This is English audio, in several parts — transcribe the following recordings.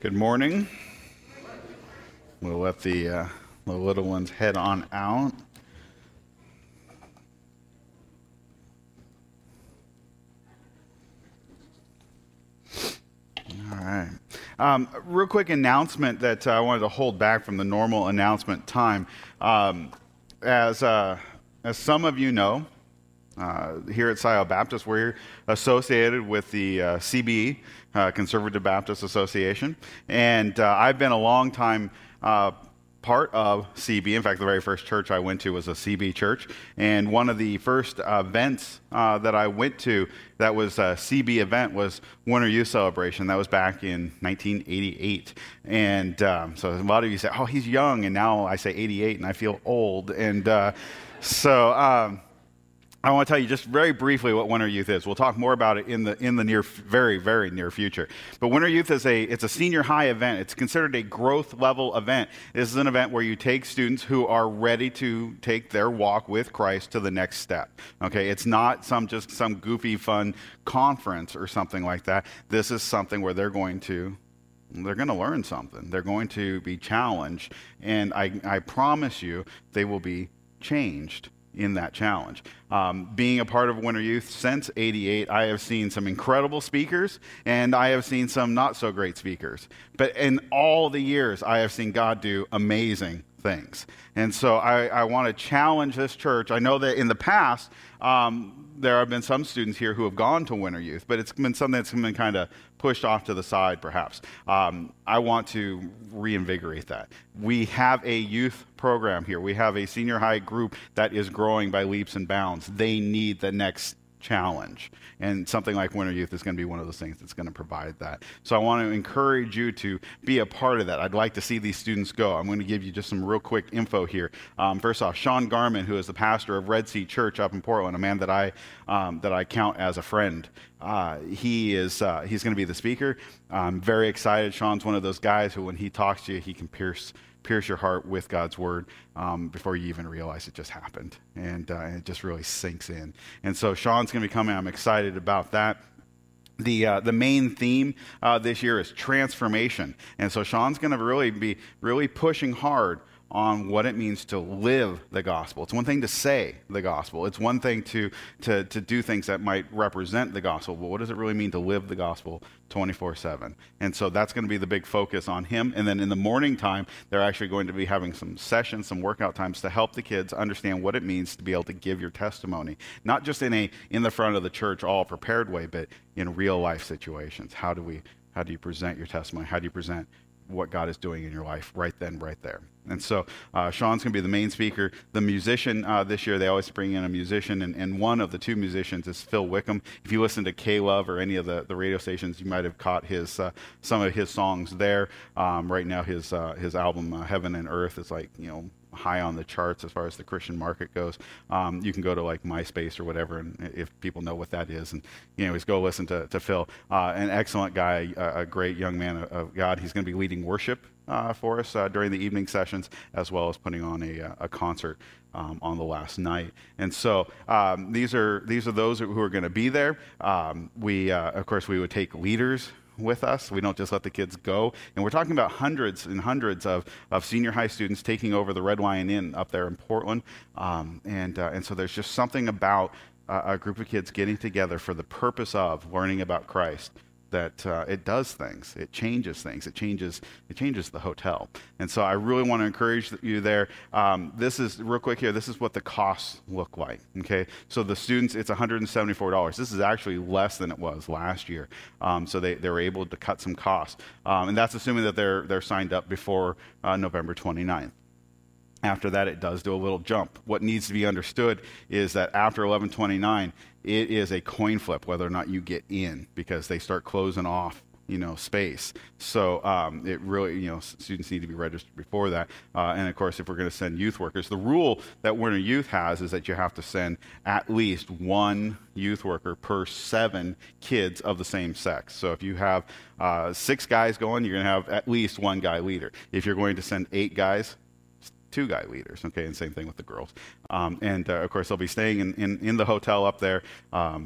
Good morning. We'll let the little ones head on out. All right. Real quick announcement that I wanted to hold back from the normal announcement time. As some of you know, here at Scioto Baptist, we're associated with the CBE, Conservative Baptist Association, and I've been a long time part of CB. In fact, the very first church I went to was a CB church, and one of the first events that I went to that was a CB event was Winter Youth Celebration. That was back in 1988, and so a lot of you say, "Oh, he's young," and now I say 88, and I feel old, and so. I want to tell you just very briefly what Winter Youth is. We'll talk more about it in the near, very, very near future. But Winter Youth is it's a senior high event. It's considered a growth level event. This is an event where you take students who are ready to take their walk with Christ to the next step. Okay, it's not some goofy fun conference or something like that. This is something where they're going to learn something. They're going to be challenged, and I promise you they will be changed in that challenge. Being a part of Winter Youth since '88, I have seen some incredible speakers, and I have seen some not so great speakers. But in all the years, I have seen God do amazing things. And so I want to challenge this church. I know that in the past, there have been some students here who have gone to Winter Youth, but it's been something that's been kind of pushed off to the side, perhaps. I want to reinvigorate that. We have a youth program here. We have a senior high group that is growing by leaps and bounds. They need the next challenge. And something like Winter Youth is going to be one of those things that's going to provide that. So I want to encourage you to be a part of that. I'd like to see these students go. I'm going to give you just some real quick info here. First off, Sean Garman, who is the pastor of Red Sea Church up in Portland, a man that I count as a friend. He's going to be the speaker. I'm very excited. Sean's one of those guys who, when he talks to you, he can pierce your heart with God's word before you even realize it just happened. And it just really sinks in. And so Sean's going to be coming. I'm excited about that. The main theme this year is transformation. And so Sean's going to be pushing hard on what it means to live the gospel. It's one thing to say the gospel. It's one thing to do things that might represent the gospel, but what does it really mean to live the gospel 24/7? And so that's going to be the big focus on him. And then in the morning time, they're actually going to be having some sessions, some workout times to help the kids understand what it means to be able to give your testimony, not just in the front of the church all prepared way, but in real life situations. How do you present your testimony? How do you present what God is doing in your life right then, right there? And so Sean's going to be the main speaker. The musician this year, they always bring in a musician, and one of the two musicians is Phil Wickham. If you listen to K-Love or any of the radio stations, you might have caught some of his songs there. Right now, his album, Heaven and Earth, is high on the charts as far as the Christian market goes. You can go to MySpace or whatever, and if people know what that is, and go listen to Phil. An excellent guy, a great young man of God. He's going to be leading worship for us during the evening sessions, as well as putting on a concert on the last night. And so these are those who are going to be there. Of course, we would take leaders with us. We don't just let the kids go. And we're talking about hundreds and hundreds of senior high students taking over the Red Lion Inn up there in Portland. And so there's just something about a group of kids getting together for the purpose of learning about Christ that it does things. It changes things. It changes the hotel. And so I really want to encourage you there. This is, real quick here, this is what the costs look like. Okay, so the students, it's $174. This is actually less than it was last year. So they were able to cut some costs. And that's assuming that they're signed up before November 29th. After that, it does do a little jump. What needs to be understood is that after 11/29, it is a coin flip whether or not you get in, because they start closing off, space. So it really, students need to be registered before that. And of course, if we're going to send youth workers, the rule that Winter Youth has is that you have to send at least one youth worker per 7 kids of the same sex. So if you have 6 guys going, you're going to have at least one guy leader. If you're going to send 8 guys, 2 guy leaders, okay, and same thing with the girls. Of course, they'll be staying in the hotel up there,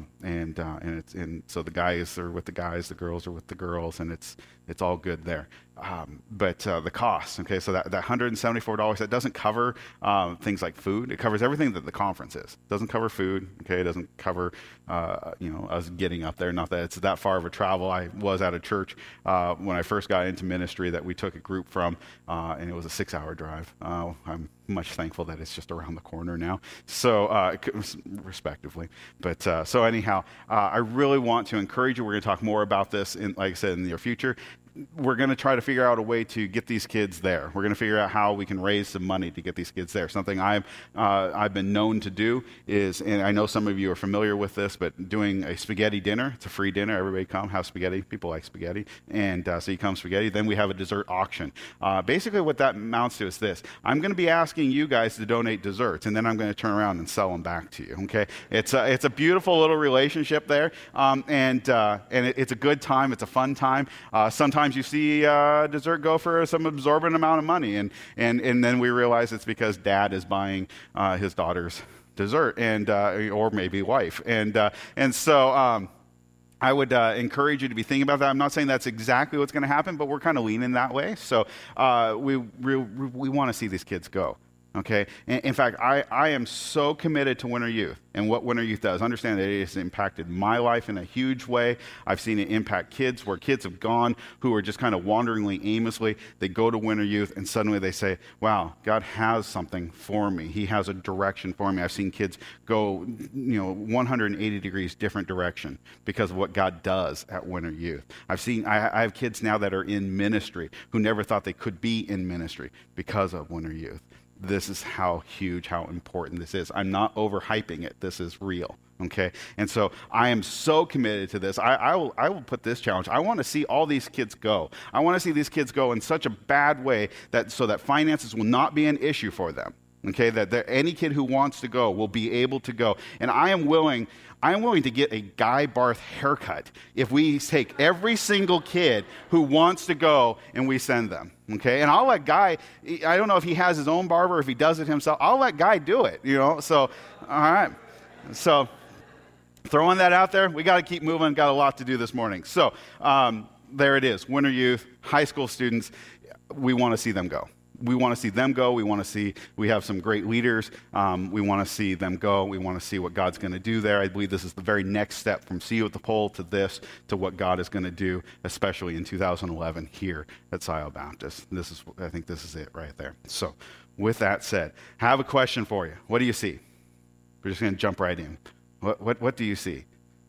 so the guys are with the guys, the girls are with the girls, and it's all good there. but the cost, okay, so that $174, that doesn't cover things like food. It covers everything that the conference is. It doesn't cover food, okay, it doesn't cover, us getting up there. Not that it's that far of a travel. I was at a church when I first got into ministry that we took a group from, and it was a 6-hour drive. I'm much thankful that it's just around the corner now, so respectively. But so anyhow, I really want to encourage you. We're going to talk more about this, like I said, in the near future. We're going to try to figure out a way to get these kids there. We're going to figure out how we can raise some money to get these kids there. Something I've been known to do is, and I know some of you are familiar with this, but doing a spaghetti dinner. It's a free dinner. Everybody come, have spaghetti. People like spaghetti. And so you come spaghetti. Then we have a dessert auction. Basically what that amounts to is this. I'm going to be asking you guys to donate desserts, and then I'm going to turn around and sell them back to you. Okay? It's a beautiful little relationship there, and it's a good time. It's a fun time. Sometimes you see dessert go for some absorbent amount of money, and then we realize it's because dad is buying his daughter's dessert, and or maybe wife, and so. I would encourage you to be thinking about that. I'm not saying that's exactly what's going to happen, but we're kind of leaning that way. So we want to see these kids go. Okay. In fact, I am so committed to Winter Youth and what Winter Youth does. Understand that it has impacted my life in a huge way. I've seen it impact kids, where kids have gone who are just kind of wanderingly, aimlessly. They go to Winter Youth and suddenly they say, wow, God has something for me. He has a direction for me. I've seen kids go, 180 degrees different direction because of what God does at Winter Youth. I have kids now that are in ministry who never thought they could be in ministry because of Winter Youth. This is how huge, how important this is. I'm not overhyping it. This is real, okay? And so I am so committed to this. I will put this challenge. I want to see all these kids go. I want to see these kids go in such a bad way so that finances will not be an issue for them, okay? That any kid who wants to go will be able to go. And I am willing to get a Guy Barth haircut if we take every single kid who wants to go and we send them, okay? And I'll let Guy, I don't know if he has his own barber, if he does it himself, I'll let Guy do it, So, all right. So, throwing that out there, we got to keep moving, got a lot to do this morning. So, there it is, Winter Youth, high school students, we want to see them go. We want to see them go. We have some great leaders. We want to see them go. We want to see what God's going to do there. I believe this is the very next step from See You at the Pole to this, to what God is going to do, especially in 2011 here at Scioto Baptist. I think this is it right there. So with that said, I have a question for you. What do you see? We're just going to jump right in. What do you see?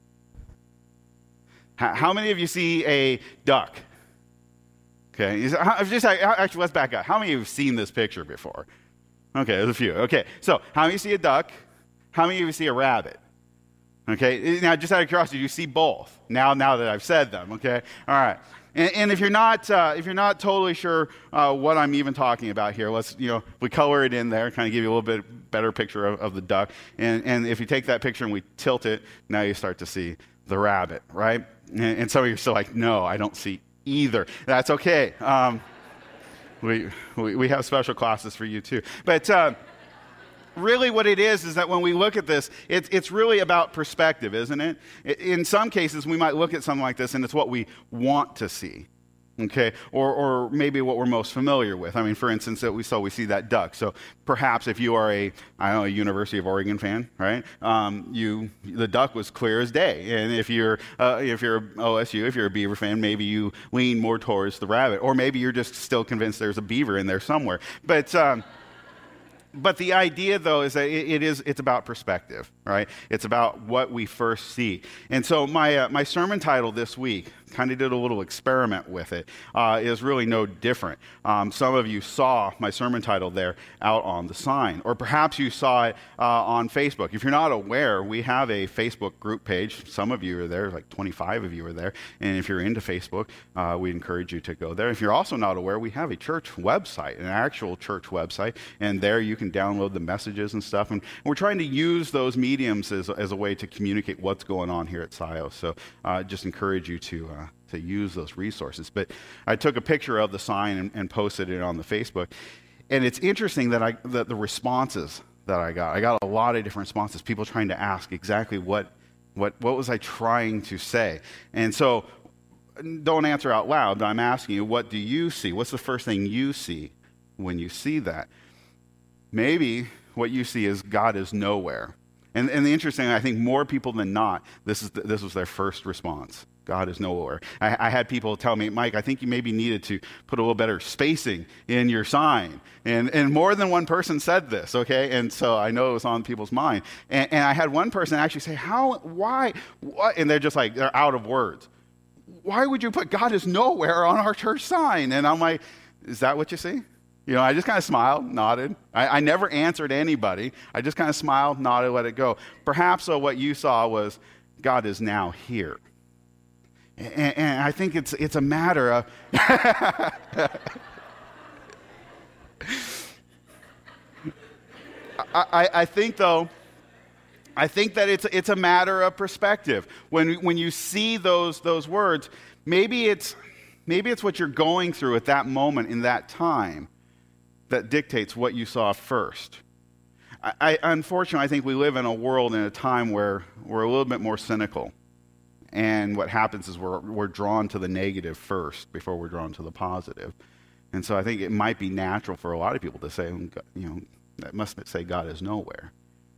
How many of you see a duck? Okay, actually, let's back up. How many of you have seen this picture before? Okay, there's a few. Okay, so how many of you see a duck? How many of you see a rabbit? Okay, now just out of curiosity, do you see both? Now that I've said them, okay? All right. And if you're not totally sure what I'm even talking about here, let's, we color it in there, kind of give you a little bit better picture of the duck. And if you take that picture and we tilt it, now you start to see the rabbit, right? And some of you are still like, no, I don't see either. That's okay. We have special classes for you too. But really what it is that when we look at this, it's really about perspective, isn't it? In some cases, we might look at something like this and it's what we want to see. Okay, or maybe what we're most familiar with. I mean, for instance, we see that duck. So perhaps if you are a University of Oregon fan, right? The duck was clear as day. And if you're OSU, if you're a Beaver fan, maybe you lean more towards the rabbit, or maybe you're just still convinced there's a beaver in there somewhere. But the idea, though, is that it's about perspective, right? It's about what we first see. And so my sermon title this week, kind of did a little experiment with it, is really no different. Some of you saw my sermon title there out on the sign, or perhaps you saw it on Facebook. If you're not aware, we have a Facebook group page. Some of you are there, like 25 of you are there. And if you're into Facebook, we encourage you to go there. If you're also not aware, we have a church website, an actual church website, and there you can download the messages and stuff. And we're trying to use those mediums as a way to communicate what's going on here at Scioto. So just encourage you to use those resources. But I took a picture of the sign and posted it on the Facebook. And it's interesting that the responses that I got a lot of different responses, people trying to ask exactly what was I trying to say. And so don't answer out loud. I'm asking you, what do you see? What's the first thing you see when you see that? Maybe what you see is God is nowhere. And the interesting, I think more people than not, this was their first response. God is nowhere. I had people tell me, Mike, I think you maybe needed to put a little better spacing in your sign. And more than one person said this, okay? And so I know it was on people's mind. And I had one person actually say, why, what? And they're just like, they're out of words. Why would you put God is nowhere on our church sign? And I'm like, is that what you see? You know, I just kind of smiled, nodded. I never answered anybody. I just kind of smiled, nodded, let it go. Perhaps what you saw was God is now here. And I think it's a matter of... I think, though, that it's a matter of perspective. When you see those words, maybe it's what you're going through at that moment in that time that dictates what you saw first. Unfortunately, I think we live in a world in a time where we're a little bit more cynical. And what happens is we're drawn to the negative first before we're drawn to the positive. And so I think it might be natural for a lot of people to say, that must say God is nowhere.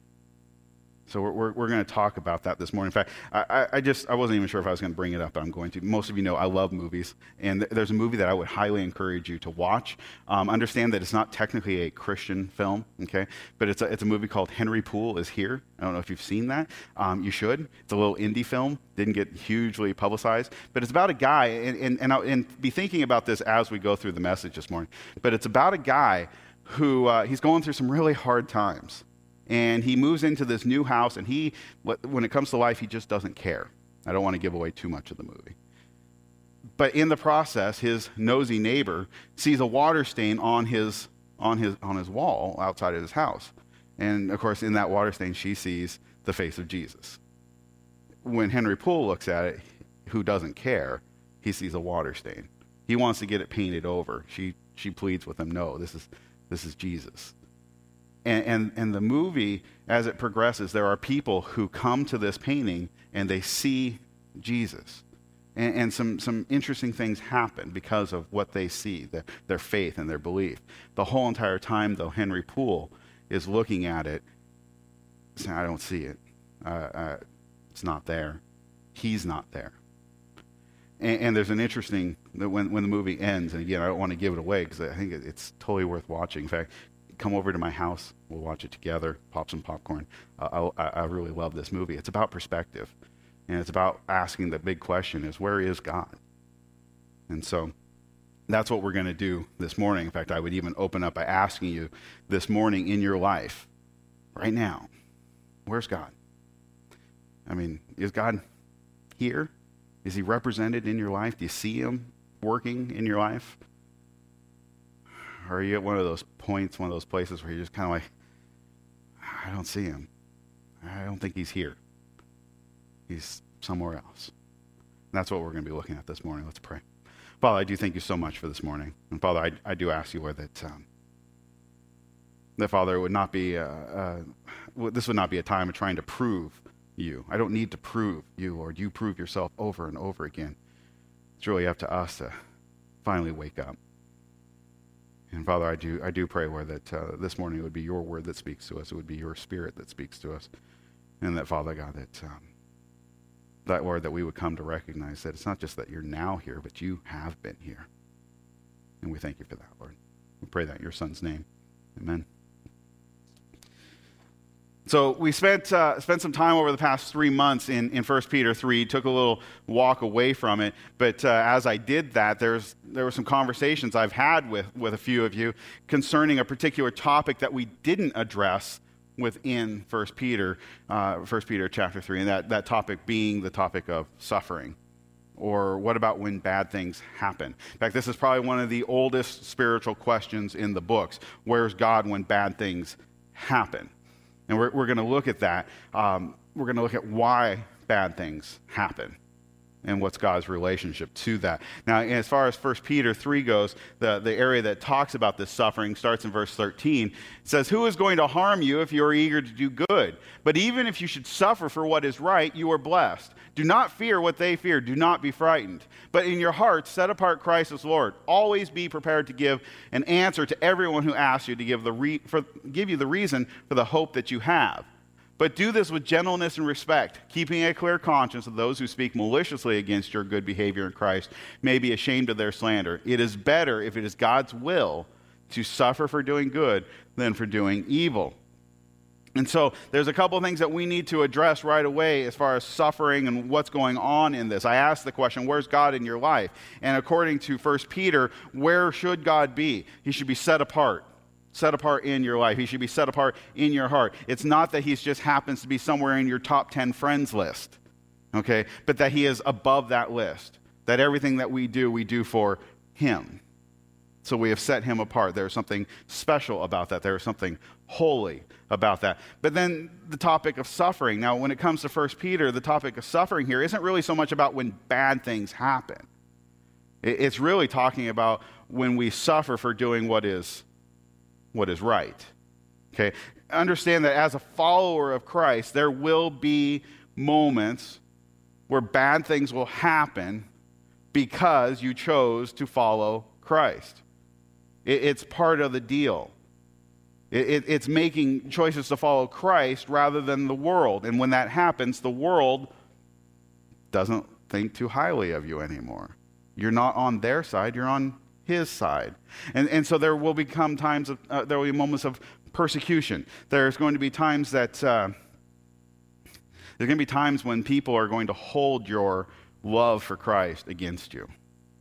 So we're going to talk about that this morning. In fact, I wasn't even sure if I was going to bring it up, but I'm going to. Most of you know I love movies, and there's a movie that I would highly encourage you to watch. Understand that it's not technically a Christian film, okay? But it's a movie called Henry Poole is Here. I don't know if you've seen that. You should. It's a little indie film. Didn't get hugely publicized, but it's about a guy, and be thinking about this as we go through the message this morning. But it's about a guy who he's going through some really hard times. And he moves into this new house, and when it comes to life, he just doesn't care. I don't want to give away too much of the movie. But in the process, his nosy neighbor sees a water stain on his wall outside of his house. And, of course, in that water stain, she sees the face of Jesus. When Henry Poole looks at it, who doesn't care, he sees a water stain. He wants to get it painted over. She pleads with him, no, this is Jesus. And the movie, as it progresses, there are people who come to this painting and they see Jesus. And some interesting things happen because of what they see, their faith and their belief. The whole entire time, though, Henry Poole is looking at it, saying, I don't see it. It's not there. He's not there. And there's an interesting, when the movie ends, and again, I don't want to give it away because I think it's totally worth watching. In fact, come over to my house. We'll watch it together, pop some popcorn. I really love this movie. It's about perspective. And it's about asking the big question is, where is God? And so that's what we're going to do this morning. In fact, I would even open up by asking you this morning in your life, right now, where's God? I mean, is God here? Is he represented in your life? Do you see him working in your life? Or are you at one of those points, one of those places where you're just kind of like, I don't see him. I don't think he's here. He's somewhere else. And that's what we're going to be looking at this morning. Let's pray. Father, I do thank you so much for this morning. And Father, I do ask you, Lord, that Father, it would not be, this would not be a time of trying to prove you. I don't need to prove you, Lord. You prove yourself over and over again. It's really up to us to finally wake up. And Father, I do pray, Lord, that this morning it would be your word that speaks to us. It would be your spirit that speaks to us. And that, Father God, that, Lord, that we would come to recognize that it's not just that you're now here, but you have been here. And we thank you for that, Lord. We pray that in your Son's name. Amen. So we spent some time over the past 3 months in 1 Peter 3, took a little walk away from it, but as I did that, there were some conversations I've had with a few of you concerning a particular topic that we didn't address within 1 Peter chapter 3, and that topic being the topic of suffering. Or what about when bad things happen? In fact, this is probably one of the oldest spiritual questions in the books. Where's God when bad things happen? And we're going to look at that. We're going to look at why bad things happen. And what's God's relationship to that? Now, as far as 1 Peter 3 goes, the area that talks about this suffering starts in verse 13. It says, "Who is going to harm you if you are eager to do good? But even if you should suffer for what is right, you are blessed. Do not fear what they fear. Do not be frightened. But in your hearts, set apart Christ as Lord. Always be prepared to give an answer to everyone who asks you to give you the reason for the hope that you have. But do this with gentleness and respect, keeping a clear conscience of those who speak maliciously against your good behavior in Christ may be ashamed of their slander. It is better, if it is God's will, to suffer for doing good than for doing evil." And so there's a couple of things that we need to address right away as far as suffering and what's going on in this. I asked the question, where's God in your life? And according to 1 Peter, where should God be? He should be set apart. Set apart in your life. He should be set apart in your heart. It's not that he just happens to be somewhere in your top 10 friends list, okay? But that he is above that list. That everything that we do for him. So we have set him apart. There's something special about that. There is something holy about that. But then the topic of suffering. Now, when it comes to 1 Peter, the topic of suffering here isn't really so much about when bad things happen. It's really talking about when we suffer for doing what is right. Okay? Understand that as a follower of Christ, there will be moments where bad things will happen because you chose to follow Christ. It's part of the deal. It's making choices to follow Christ rather than the world. And when that happens, the world doesn't think too highly of you anymore. You're not on their side, you're on his side. And so there will become times of, there will be moments of persecution. There's going to be times that, there's going to be times when people are going to hold your love for Christ against you.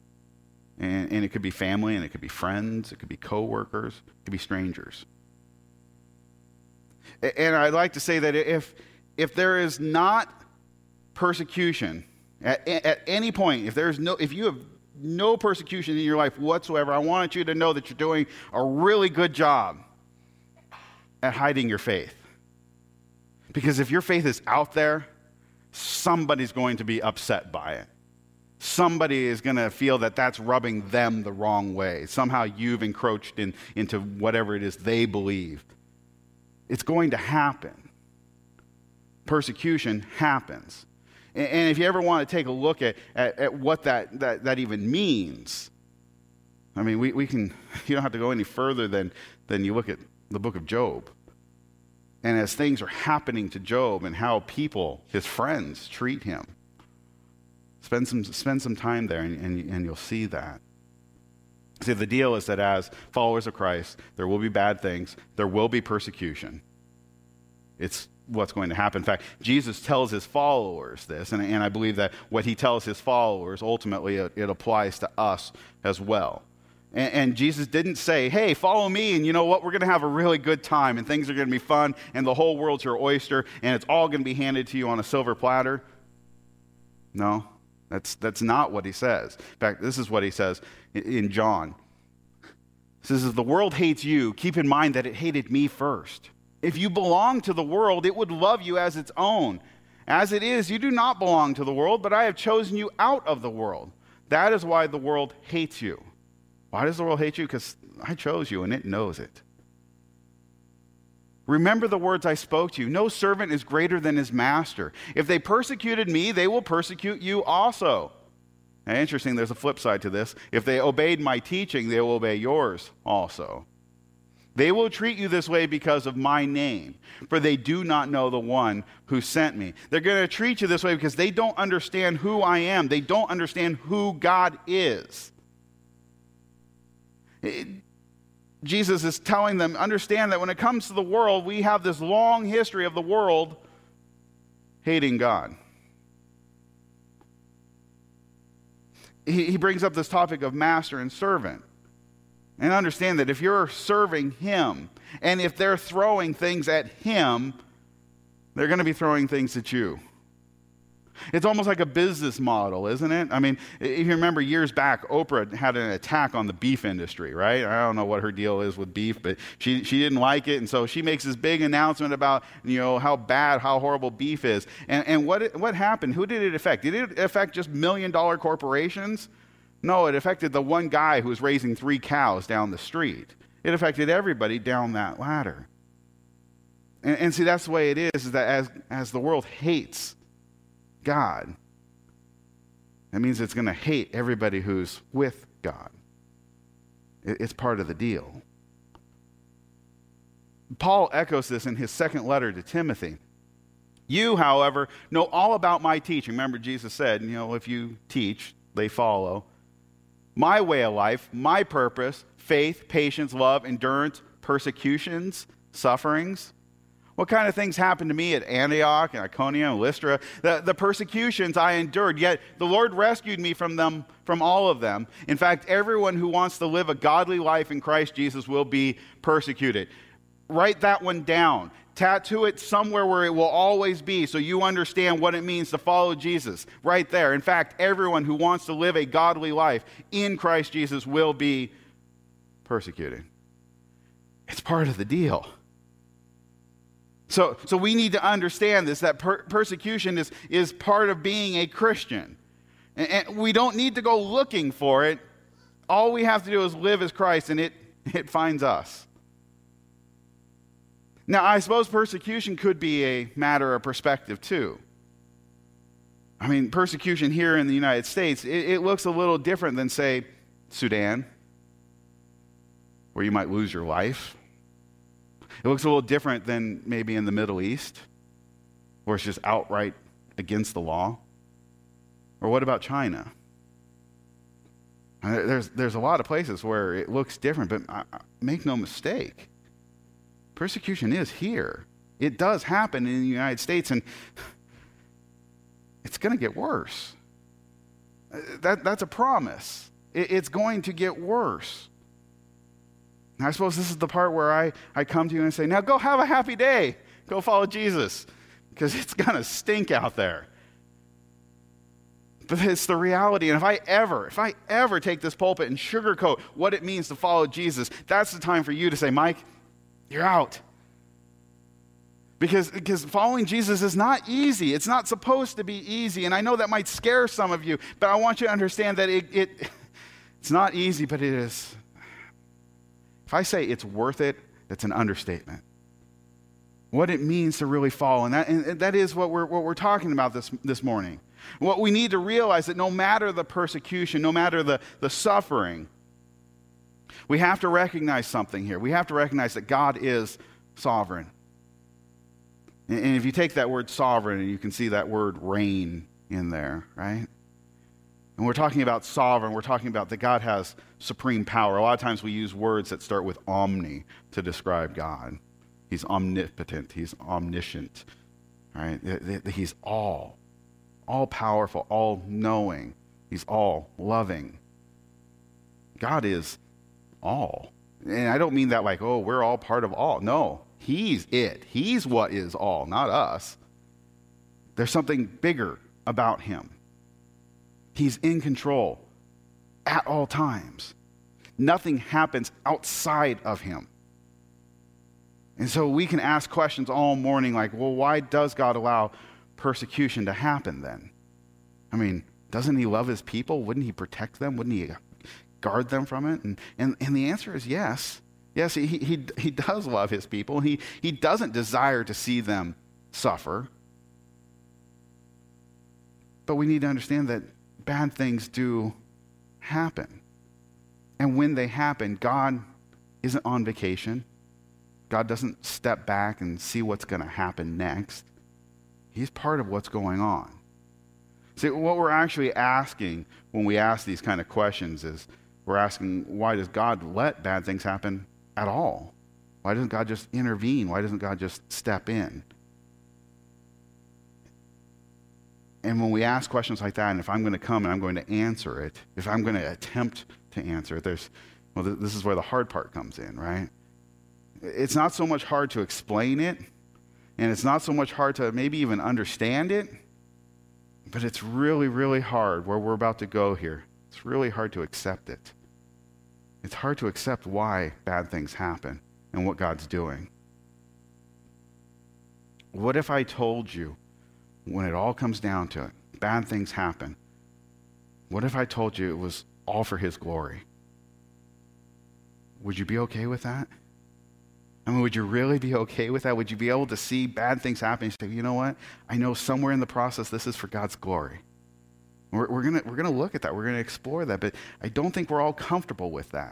And it could be family, and it could be friends, it could be coworkers, it could be strangers. And I'd like to say that if there is not persecution at any point, if you have no persecution in your life whatsoever, I want you to know that you're doing a really good job at hiding your faith. Because if your faith is out there, somebody's going to be upset by it. Somebody is going to feel that that's rubbing them the wrong way. Somehow you've encroached into whatever it is they believe. It's going to happen. Persecution happens. And if you ever want to take a look at what that even means, I mean, we can, you don't have to go any further than you look at the book of Job. And as things are happening to Job and how people, his friends, treat him, spend some time there and you'll see that. See, the deal is that as followers of Christ, there will be bad things, there will be persecution. It's what's going to happen. In fact, Jesus tells his followers this, and I believe that what he tells his followers, ultimately it applies to us as well. And Jesus didn't say, hey, follow me, and you know what, we're going to have a really good time, and things are going to be fun, and the whole world's your oyster, and it's all going to be handed to you on a silver platter. No, that's not what he says. In fact, this is what he says in John. He says, if the world hates you, keep in mind that it hated me first. If you belong to the world, it would love you as its own. As it is, you do not belong to the world, but I have chosen you out of the world. That is why the world hates you. Why does the world hate you? Because I chose you and it knows it. Remember the words I spoke to you. No servant is greater than his master. If they persecuted me, they will persecute you also. Now, interesting, there's a flip side to this. If they obeyed my teaching, they will obey yours also. They will treat you this way because of my name, for they do not know the one who sent me. They're going to treat you this way because they don't understand who I am. They don't understand who God is. Jesus is telling them, understand that when it comes to the world, we have this long history of the world hating God. He brings up this topic of master and servant. And understand that if you're serving him, and if they're throwing things at him, they're going to be throwing things at you. It's almost like a business model, isn't it? I mean, if you remember years back, Oprah had an attack on the beef industry, right? I don't know what her deal is with beef, but she didn't like it. And so she makes this big announcement about, how bad, how horrible beef is. And what happened? Who did it affect? Did it affect just $1 million corporations? No, it affected the one guy who was raising 3 cows down the street. It affected everybody down that ladder. And see, that's the way it is that as the world hates God, that means it's going to hate everybody who's with God. It's part of the deal. Paul echoes this in his second letter to Timothy. You, however, know all about my teaching. Remember, Jesus said, if you teach, they follow. My way of life, my purpose, faith, patience, love, endurance, persecutions, sufferings. What kind of things happened to me at Antioch and Iconium and Lystra? The persecutions I endured, yet the Lord rescued me from all of them. In fact, everyone who wants to live a godly life in Christ Jesus will be persecuted. Write that one down. Tattoo it somewhere where it will always be so you understand what it means to follow Jesus. Right there. In fact, everyone who wants to live a godly life in Christ Jesus will be persecuted. It's part of the deal. So we need to understand this, that persecution is part of being a Christian. And we don't need to go looking for it. All we have to do is live as Christ, and it finds us. Now, I suppose persecution could be a matter of perspective, too. I mean, persecution here in the United States, it looks a little different than, say, Sudan, where you might lose your life. It looks a little different than maybe in the Middle East, where it's just outright against the law. Or what about China? There's a lot of places where it looks different, but make no mistake, persecution is here. It does happen in the United States, and it's going to get worse. That's a promise. It's going to get worse. And I suppose this is the part where I come to you and say, now go have a happy day. Go follow Jesus, because it's going to stink out there. But it's the reality. And if I ever take this pulpit and sugarcoat what it means to follow Jesus, that's the time for you to say, Mike, you're out. Because following Jesus is not easy. It's not supposed to be easy. And I know that might scare some of you, but I want you to understand that it's not easy, but it is. If I say it's worth it, that's an understatement. What it means to really follow, and that is what we're talking about this morning. What we need to realize that no matter the persecution, no matter the suffering, we have to recognize something here. We have to recognize that God is sovereign. And if you take that word sovereign, and you can see that word reign in there, right? And we're talking about sovereign, we're talking about that God has supreme power. A lot of times we use words that start with omni to describe God. He's omnipotent, he's omniscient, right? He's all powerful, all knowing. He's all loving. God is all. And I don't mean that like, oh, we're all part of all. No, he's it. He's what is all, not us. There's something bigger about him. He's in control at all times. Nothing happens outside of him. And so we can ask questions all morning like, well, why does God allow persecution to happen then? I mean, doesn't he love his people? Wouldn't he protect them? Wouldn't he guard them from it? And the answer is yes. Yes, he does love his people. He doesn't desire to see them suffer. But we need to understand that bad things do happen. And when they happen, God isn't on vacation. God doesn't step back and see what's going to happen next. He's part of what's going on. See, what we're actually asking when we ask these kind of questions is we're asking, why does God let bad things happen at all? Why doesn't God just intervene? Why doesn't God just step in? And when we ask questions like that, and if I'm going to come and I'm going to answer it, if I'm going to attempt to answer it, this is where the hard part comes in, right? It's not so much hard to explain it, and it's not so much hard to maybe even understand it, But it's really, really hard where we're about to go here. It's really hard to accept it. It's hard to accept why bad things happen and what God's doing. What if I told you, when it all comes down to it, bad things happen, what if I told you it was all for his glory? Would you be okay with that? I mean, would you really be okay with that? Would you be able to see bad things happen and say, you know what? I know somewhere in the process this is for God's glory. We're gonna look at that. We're gonna explore that, but I don't think we're all comfortable with that.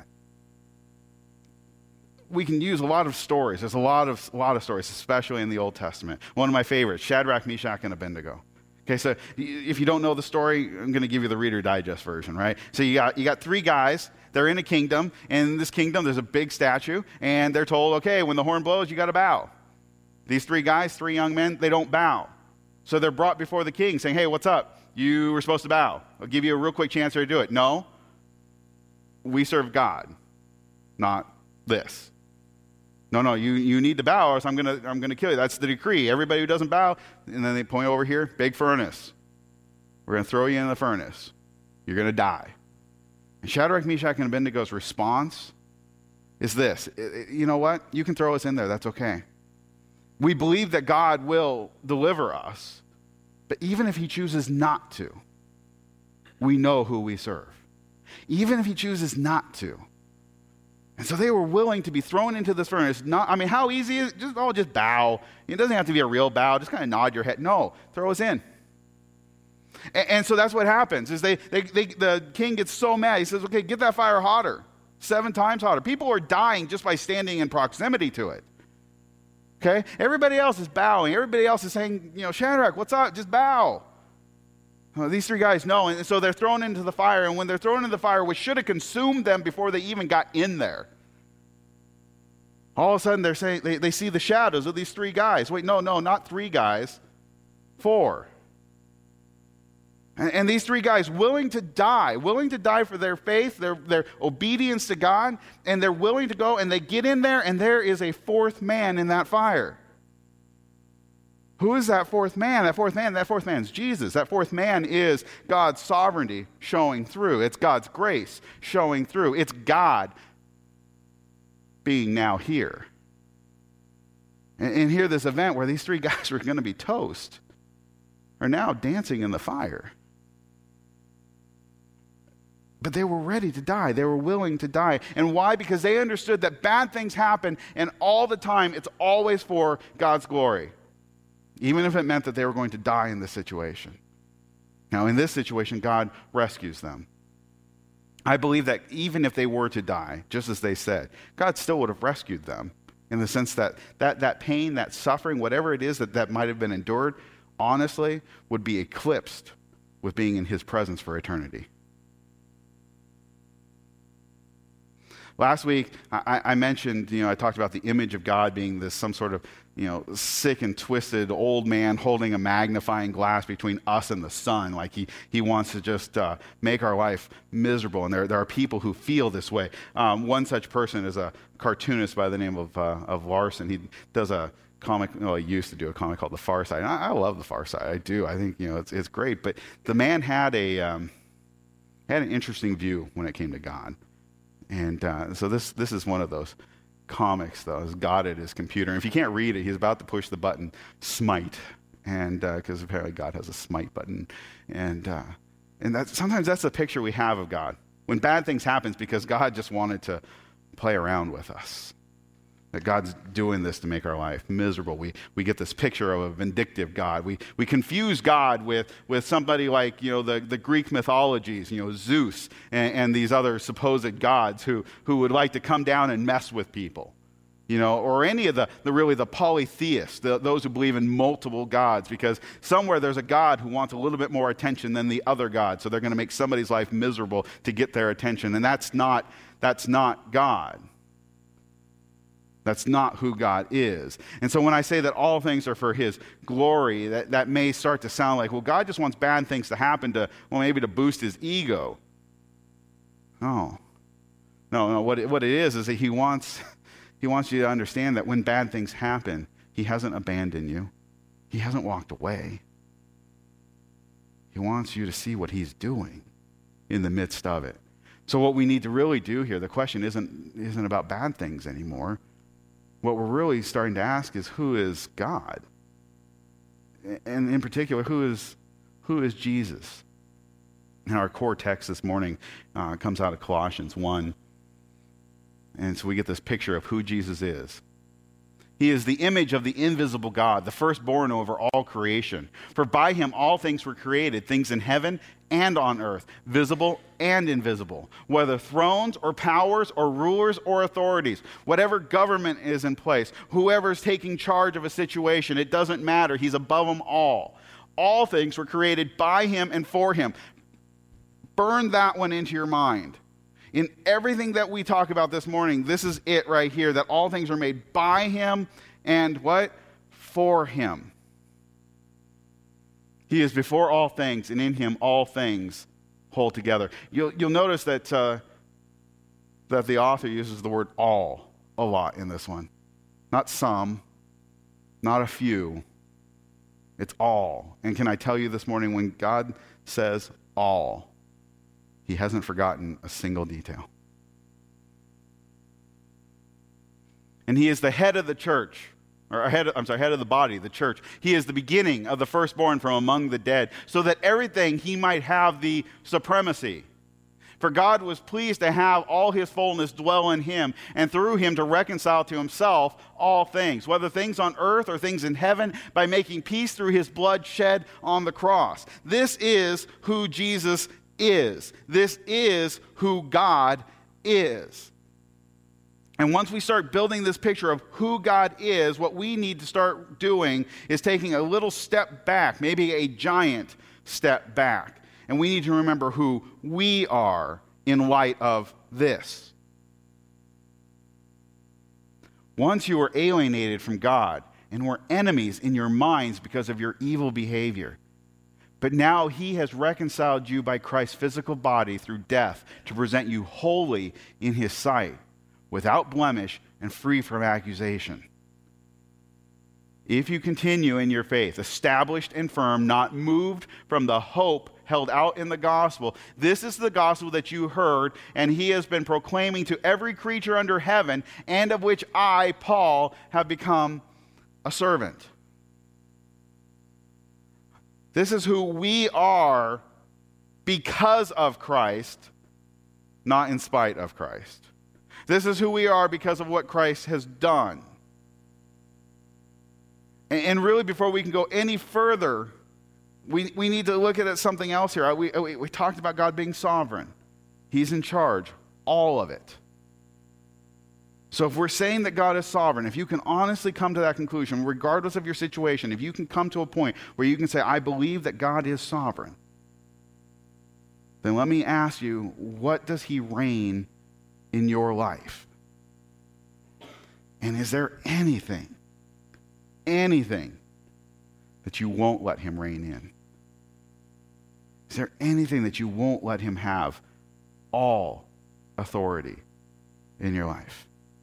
We can use a lot of stories. There's a lot of stories, especially in the Old Testament. One of my favorites, Shadrach, Meshach, and Abednego. Okay, so if you don't know the story, I'm going to give you the Reader Digest version, right? So you got three guys. They're in a kingdom, and in this kingdom there's a big statue, and they're told, okay, when the horn blows, you got to bow. These three guys, three young men, they don't bow. So they're brought before the king saying, hey, what's up? You were supposed to bow. I'll give you a real quick chance here to do it. No, we serve God, not this. No, you need to bow, or else I'm gonna kill you. That's the decree. Everybody who doesn't bow, and then they point over here, big furnace. We're gonna throw you in the furnace. You're gonna die. And Shadrach, Meshach, and Abednego's response is this: you know what? You can throw us in there. That's okay. We believe that God will deliver us, but even if He chooses not to, we know who we serve. Even if He chooses not to. And so they were willing to be thrown into this furnace. How easy is it? Just bow. It doesn't have to be a real bow. Just kind of nod your head. No, throw us in. And so that's what happens. Is the king gets so mad. He says, okay, get that fire hotter. 7 times hotter. People are dying just by standing in proximity to it. Okay? Everybody else is bowing. Everybody else is saying, Shadrach, what's up? Just bow. These three guys know, and so they're thrown into the fire, and when they're thrown into the fire, which should have consumed them before they even got in there, all of a sudden they're saying they see the shadows of these 3 guys. Wait, no, not 3 guys, 4. And these 3 guys willing to die for their faith, their obedience to God, and they're willing to go, and they get in there, and there is a 4th man in that fire. Who is that 4th man? That fourth man is Jesus. That 4th man is God's sovereignty showing through. It's God's grace showing through. It's God being now here. And here, this event where these 3 guys were going to be toast are now dancing in the fire. But they were ready to die. They were willing to die. And why? Because they understood that bad things happen, and all the time it's always for God's glory. Even if it meant that they were going to die in this situation. Now, in this situation, God rescues them. I believe that even if they were to die, just as they said, God still would have rescued them in the sense that pain, that suffering, whatever it is that might have been endured, honestly, would be eclipsed with being in His presence for eternity. Last week, I mentioned, I talked about the image of God being this some sort of, sick and twisted old man holding a magnifying glass between us and the sun. Like he wants to just make our life miserable. And there are people who feel this way. One such person is a cartoonist by the name of Larson. He does a comic, he used to do a comic called The Far Side. And I love The Far Side. I do. I think, it's great. But the man had an interesting view when it came to God. And so this is one of those comics, though, has God at his computer. And if you can't read it, he's about to push the button, smite. And because apparently God has a smite button. And sometimes that's the picture we have of God. When bad things happen, it's because God just wanted to play around with us. That God's doing this to make our life miserable. We get this picture of a vindictive God. We confuse God with somebody like, the Greek mythologies, Zeus and these other supposed gods who would like to come down and mess with people. Or any of the polytheists, those who believe in multiple gods, because somewhere there's a God who wants a little bit more attention than the other God, so they're going to make somebody's life miserable to get their attention. And that's not God. That's not who God is. And so when I say that all things are for His glory, that may start to sound like, well, God just wants bad things to happen maybe to boost His ego. No. What it is that He wants you to understand that when bad things happen, He hasn't abandoned you. He hasn't walked away. He wants you to see what he's doing in the midst of it. So what we need to really do here, the question isn't about bad things anymore. What we're really starting to ask is, who is God? And in particular, who is Jesus? And our core text this morning comes out of Colossians 1. And so we get this picture of who Jesus is. He is the image of the invisible God, the firstborn over all creation. For by him all things were created, things in heaven and on earth, visible and invisible, whether thrones or powers or rulers or authorities, whatever government is in place, whoever is taking charge of a situation, it doesn't matter. He's above them all. All things were created by him and for him. Burn that one into your mind. In everything that we talk about this morning, this is it right here, that all things are made by him and what? For him. He is before all things, and in him all things hold together. You'll notice that the author uses the word all a lot in this one. Not some, not a few. It's all. And can I tell you this morning, when God says all, he hasn't forgotten a single detail. And he is the head of the church, head of the body, the church. He is the beginning of the firstborn from among the dead, so that everything he might have the supremacy. For God was pleased to have all his fullness dwell in him, and through him to reconcile to himself all things, whether things on earth or things in heaven, by making peace through his blood shed on the cross. This is who Jesus is. This is who God is. And once we start building this picture of who God is, what we need to start doing is taking a little step back, maybe a giant step back. And we need to remember who we are in light of this. Once you were alienated from God and were enemies in your minds because of your evil behavior. But now he has reconciled you by Christ's physical body through death to present you holy in his sight, without blemish and free from accusation. If you continue in your faith, established and firm, not moved from the hope held out in the gospel, this is the gospel that you heard, and he has been proclaiming to every creature under heaven, and of which I, Paul, have become a servant. This is who we are because of Christ, not in spite of Christ. This is who we are because of what Christ has done. And really, before we can go any further, we need to look at something else here. We talked about God being sovereign. He's in charge, all of it. So if we're saying that God is sovereign, if you can honestly come to that conclusion, regardless of your situation, if you can come to a point where you can say, I believe that God is sovereign, then let me ask you, what does he reign in your life? And is there anything that you won't let him reign in? Is there anything that you won't let him have all authority in your life?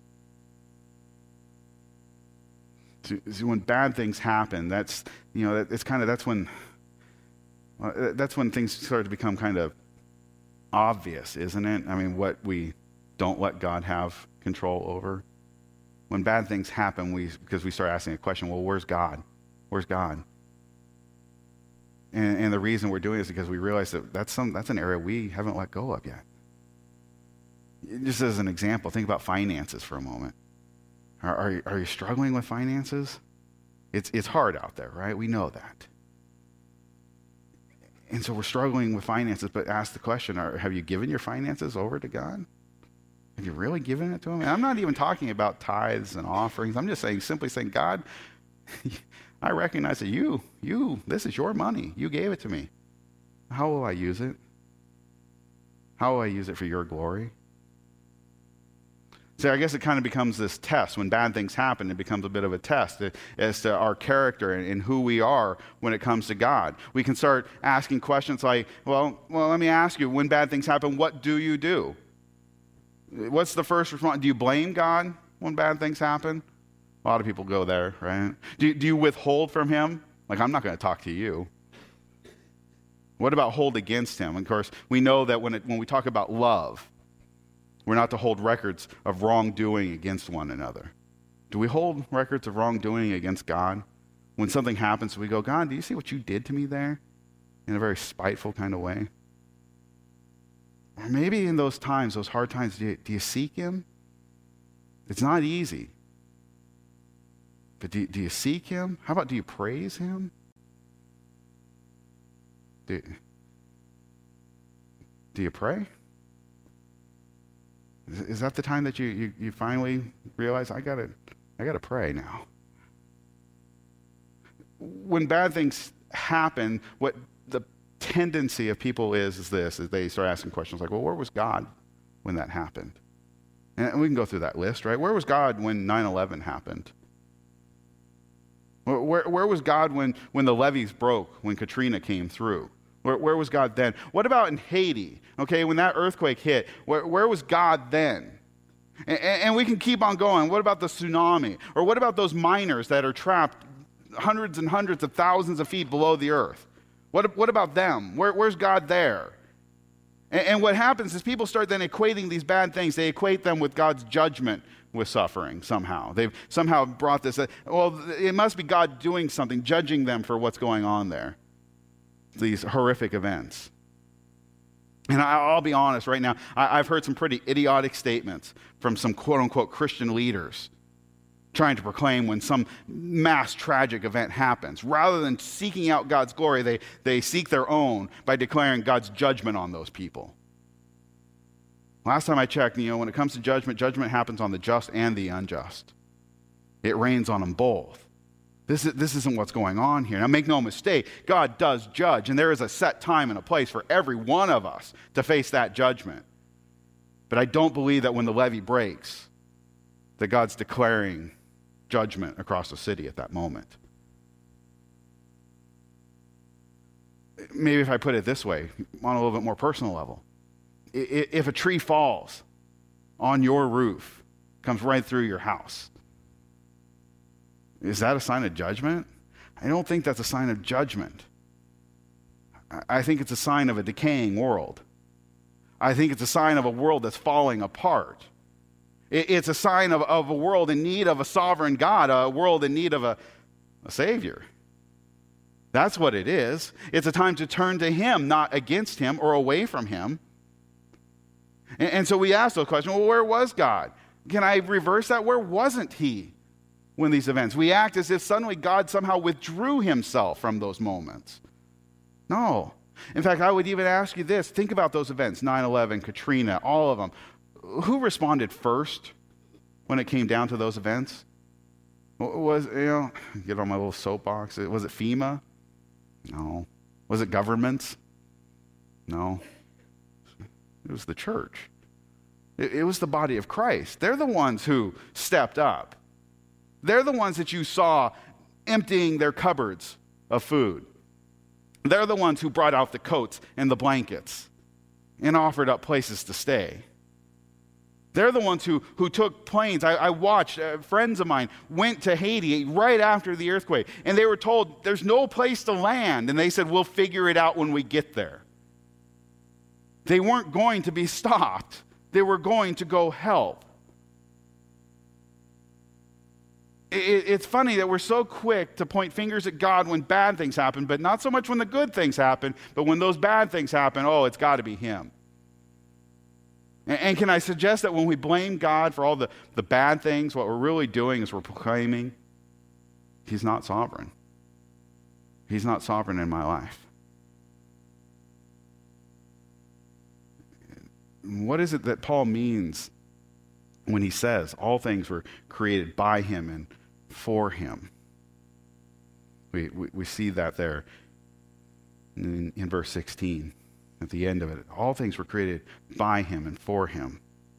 So when bad things happen, that's when things start to become kind of obvious, isn't it? I mean, what we don't let God have control over. When bad things happen, because we start asking a question, well, where's God? Where's God? And the reason we're doing this is because we realize that that's an area we haven't let go of yet. Just as an example, think about finances for a moment. Are you struggling with finances? It's hard out there, right? We know that. And so we're struggling with finances, but ask the question, have you given your finances over to God? Have you really given it to him? And I'm not even talking about tithes and offerings. I'm just simply saying, God, I recognize that this is your money. You gave it to me. How will I use it? How will I use it for your glory? So I guess it kind of becomes this test. When bad things happen, it becomes a bit of a test as to our character and who we are when it comes to God. We can start asking questions like, well, let me ask you, when bad things happen, what do you do? What's the first response? Do you blame God when bad things happen? A lot of people go there, right? Do you withhold from him? Like, I'm not going to talk to you. What about hold against him? Of course, we know that when we talk about love, we're not to hold records of wrongdoing against one another. Do we hold records of wrongdoing against God? When something happens, we go, God, do you see what you did to me there? In a very spiteful kind of way. Or maybe in those times, those hard times, do you seek him? It's not easy. But do you seek him? How about do you praise him? Do you pray? Is that the time that you finally realize, I gotta pray now? When bad things happen, what the tendency of people is they start asking questions like, well, where was God when that happened? And we can go through that list, right? Where was God when 9/11 happened? Where was God when the levees broke, when Katrina came through? Where was God then? What about in Haiti? Okay, when that earthquake hit, where was God then? And we can keep on going. What about the tsunami? Or what about those miners that are trapped hundreds and hundreds of thousands of feet below the earth? What about them? Where's God there? And what happens is people start then equating these bad things. They equate them with God's judgment with suffering somehow. They've somehow brought this, well, it must be God doing something, judging them for what's going on there. These horrific events. And I'll be honest right now, I've heard some pretty idiotic statements from some quote-unquote Christian leaders trying to proclaim when some mass tragic event happens. Rather than seeking out God's glory, they seek their own by declaring God's judgment on those people. Last time I checked, when it comes to judgment, judgment happens on the just and the unjust. It rains on them both. This isn't what's going on here. Now, make no mistake, God does judge, and there is a set time and a place for every one of us to face that judgment. But I don't believe that when the levee breaks, that God's declaring judgment across the city at that moment. Maybe if I put it this way, on a little bit more personal level. If a tree falls on your roof, comes right through your house, is that a sign of judgment? I don't think that's a sign of judgment. I think it's a sign of a decaying world. I think it's a sign of a world that's falling apart. It's a sign of a world in need of a sovereign God, a world in need of a Savior. That's what it is. It's a time to turn to him, not against him or away from him. And so we ask those questions, well, where was God? Can I reverse that? Where wasn't he when these events? We act as if suddenly God somehow withdrew himself from those moments. No. In fact, I would even ask you this. Think about those events, 9/11, Katrina, all of them. Who responded first when it came down to those events? Was, get on my little soapbox. Was it FEMA? No. Was it governments? No. It was the church. It was the body of Christ. They're the ones who stepped up. They're the ones that you saw emptying their cupboards of food. They're the ones who brought out the coats and the blankets and offered up places to stay. They're the ones who took planes. I watched, friends of mine went to Haiti right after the earthquake, and they were told there's no place to land, and they said, we'll figure it out when we get there. They weren't going to be stopped. They were going to go help. It's funny that we're so quick to point fingers at God when bad things happen, but not so much when the good things happen, but when those bad things happen, it's got to be him. And can I suggest that when we blame God for all the bad things, what we're really doing is we're proclaiming he's not sovereign. He's not sovereign in my life. What is it that Paul means when he says all things were created by him and for him? We see that there in verse 16. At the end of it, all things were created by him and for him.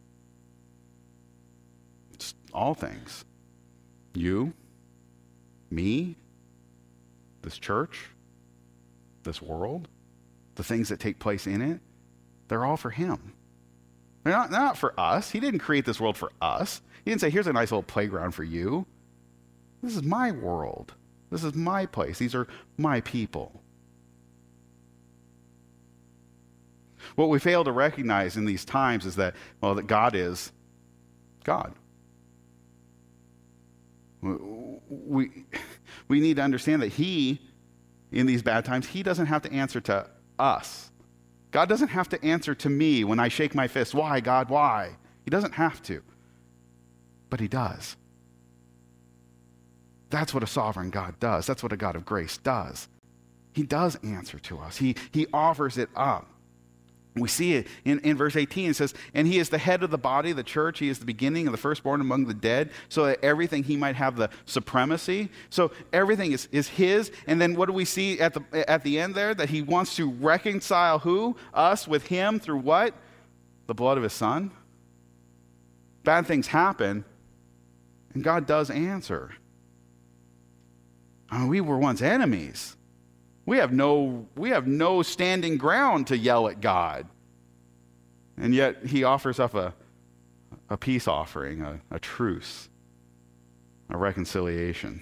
It's all things. You, me, this church, this world, the things that take place in it, they're all for him. They're not for us. He didn't create this world for us. He didn't say, here's a nice little playground for you. This is my world. This is my place. These are my people. What we fail to recognize in these times is that, well, that God is God. We need to understand that he, in these bad times, he doesn't have to answer to us. God doesn't have to answer to me when I shake my fist. Why, God, why? He doesn't have to. But he does. That's what a sovereign God does. That's what a God of grace does. He does answer to us. He offers it up. We see it in verse 18. It says, and he is the head of the body, the church. He is the beginning of the firstborn among the dead, so that everything he might have the supremacy. So everything is his. And then what do we see at the end there? That he wants to reconcile who? Us with him through what? The blood of his son. Bad things happen, and God does answer. I mean, we were once enemies. We have no standing ground to yell at God. And yet he offers up a peace offering, a truce, a reconciliation.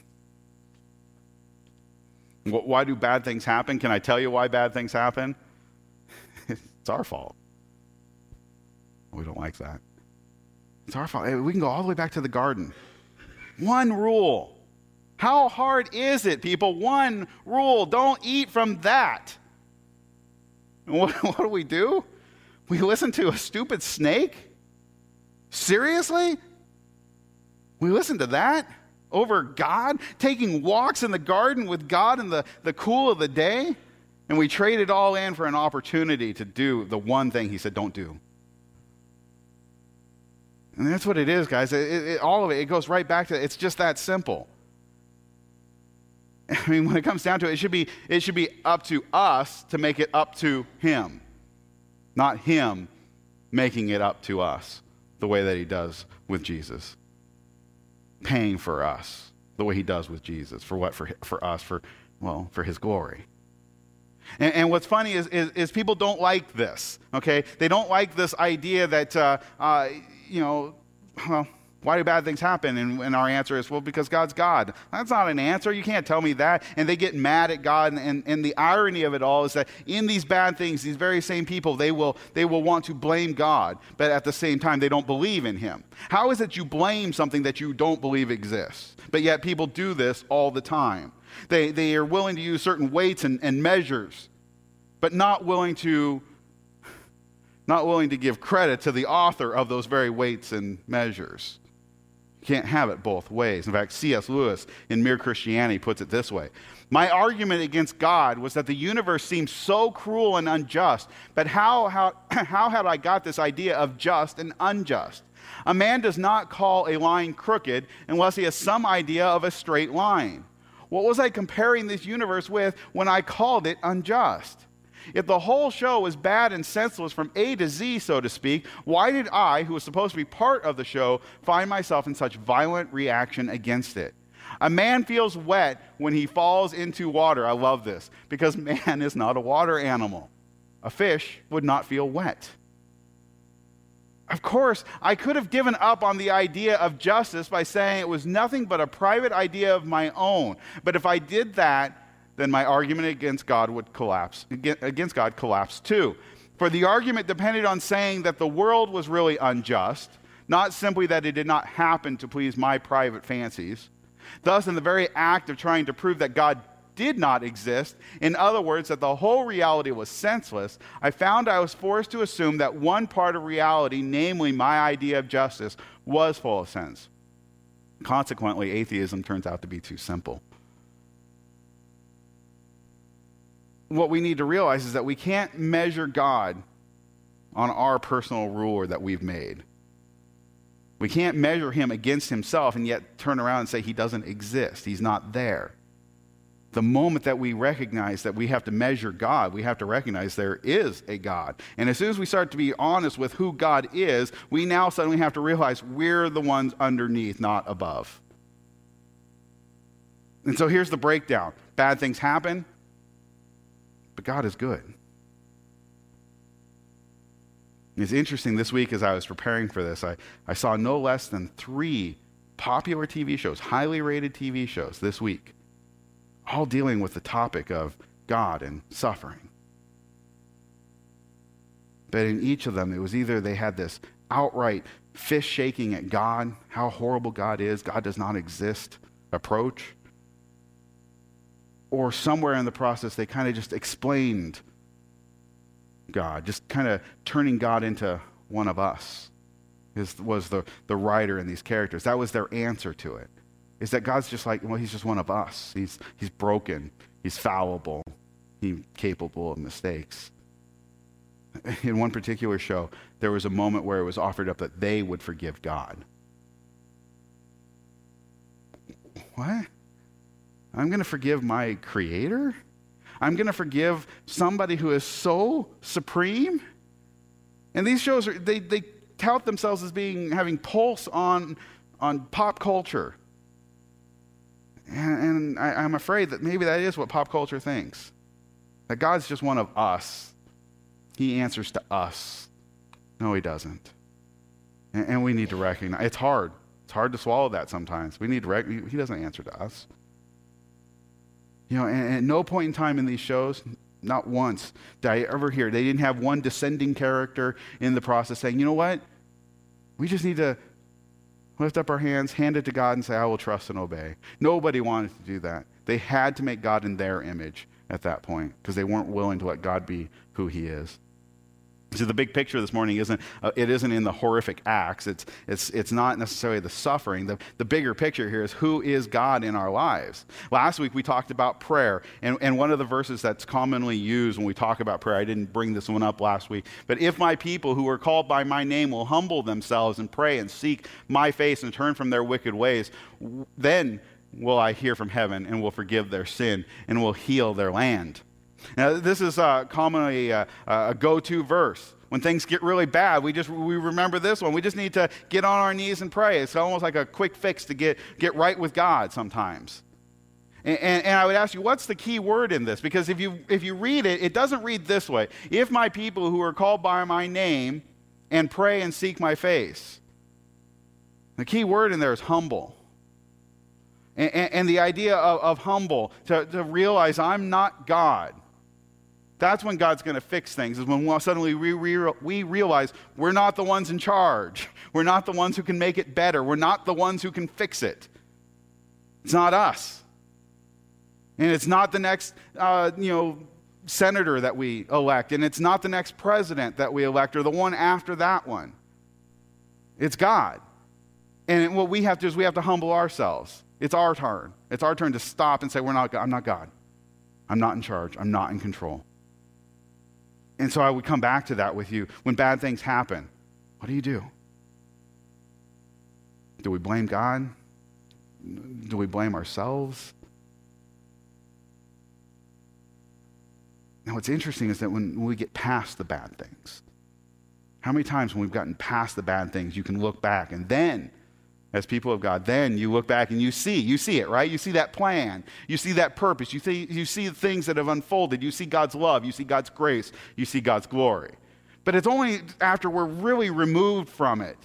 Why do bad things happen? Can I tell you why bad things happen? It's our fault. We don't like that. It's our fault. We can go all the way back to the garden. One rule. How hard is it, people? One rule. Don't eat from that. What do? We listen to a stupid snake? Seriously? We listen to that over God? Taking walks in the garden with God in the cool of the day? And we trade it all in for an opportunity to do the one thing he said don't do. And that's what it is, guys. All of it goes right back to, it's just that simple. I mean, when it comes down to it, it should be up to us to make it up to him, not him making it up to us the way that he does with Jesus, paying for us the way he does with Jesus. For what? For us, for his glory. And what's funny is people don't like this. Okay, they don't like this idea that why do bad things happen? And our answer is, well, because God's God. That's not an answer. You can't tell me that. And they get mad at God. And the irony of it all is that in these bad things, these very same people, they will want to blame God. But at the same time, they don't believe in him. How is it you blame something that you don't believe exists? But yet people do this all the time. They are willing to use certain weights and measures, but not willing to give credit to the author of those very weights and measures. You can't have it both ways. In fact, C.S. Lewis in Mere Christianity puts it this way. My argument against God was that the universe seemed so cruel and unjust, but how had I got this idea of just and unjust? A man does not call a line crooked unless he has some idea of a straight line. What was I comparing this universe with when I called it unjust? If the whole show was bad and senseless from A to Z, so to speak, why did I, who was supposed to be part of the show, find myself in such violent reaction against it? A man feels wet when he falls into water. I love this, because man is not a water animal. A fish would not feel wet. Of course, I could have given up on the idea of justice by saying it was nothing but a private idea of my own. But if I did that, then my argument against God would collapse. Against God collapsed too. For the argument depended on saying that the world was really unjust, not simply that it did not happen to please my private fancies. Thus, in the very act of trying to prove that God did not exist, in other words, that the whole reality was senseless, I found I was forced to assume that one part of reality, namely my idea of justice, was full of sense. Consequently, atheism turns out to be too simple. What we need to realize is that we can't measure God on our personal ruler that we've made. We can't measure him against himself and yet turn around and say he doesn't exist. He's not there. The moment that we recognize that we have to measure God, we have to recognize there is a God. And as soon as we start to be honest with who God is, we now suddenly have to realize we're the ones underneath, not above. And so here's the breakdown. Bad things happen, but God is good. It's interesting, this week as I was preparing for this, I saw no less than 3 popular TV shows, highly rated TV shows this week, all dealing with the topic of God and suffering. But in each of them, it was either they had this outright fist shaking at God, how horrible God is, God does not exist approach, or somewhere in the process they kind of just explained God, just kind of turning God into one of us was the writer in these characters. That was their answer to it, is that God's just like, well, he's just one of us. He's broken, he's fallible, he's capable of mistakes. In one particular show, there was a moment where it was offered up that they would forgive God. What? I'm going to forgive my creator? I'm going to forgive somebody who is so supreme? And these shows, they tout themselves as having pulse on pop culture. And I'm afraid that maybe that is what pop culture thinks. That God's just one of us. He answers to us. No, he doesn't. And we need to recognize. It's hard. It's hard to swallow that sometimes. We need to recognize he doesn't answer to us. You know, and at no point in time in these shows, not once, did I ever hear, they didn't have one descending character in the process saying, you know what? We just need to lift up our hands, hand it to God, and say, I will trust and obey. Nobody wanted to do that. They had to make God in their image at that point because they weren't willing to let God be who he is. So the big picture this morning isn't in the horrific acts. It's not necessarily the suffering. The bigger picture here is who is God in our lives. Last week we talked about prayer, and one of the verses that's commonly used when we talk about prayer, I didn't bring this one up last week, but if my people who are called by my name will humble themselves and pray and seek my face and turn from their wicked ways, then will I hear from heaven and will forgive their sin and will heal their land. Now, this is commonly a go-to verse. When things get really bad, we remember this one. We just need to get on our knees and pray. It's almost like a quick fix to get right with God sometimes. And I would ask you, what's the key word in this? Because if you read it, it doesn't read this way. If my people who are called by my name and pray and seek my face. The key word in there is humble. And the idea of humble, to realize I'm not God. That's when God's going to fix things, is when suddenly we realize we're not the ones in charge. We're not the ones who can make it better. We're not the ones who can fix it. It's not us. And it's not the next senator that we elect, and it's not the next president that we elect or the one after that one. It's God. And what we have to do is we have to humble ourselves. It's our turn. It's our turn to stop and say, I'm not God. I'm not in charge. I'm not in control. And so I would come back to that with you. When bad things happen, what do? Do we blame God? Do we blame ourselves? Now, what's interesting is that when we get past the bad things, how many times when we've gotten past the bad things, you can look back and then, as people of God, then you look back and you see it, right? You see that plan. You see that purpose. You see the things that have unfolded. You see God's love. You see God's grace. You see God's glory. But it's only after we're really removed from it.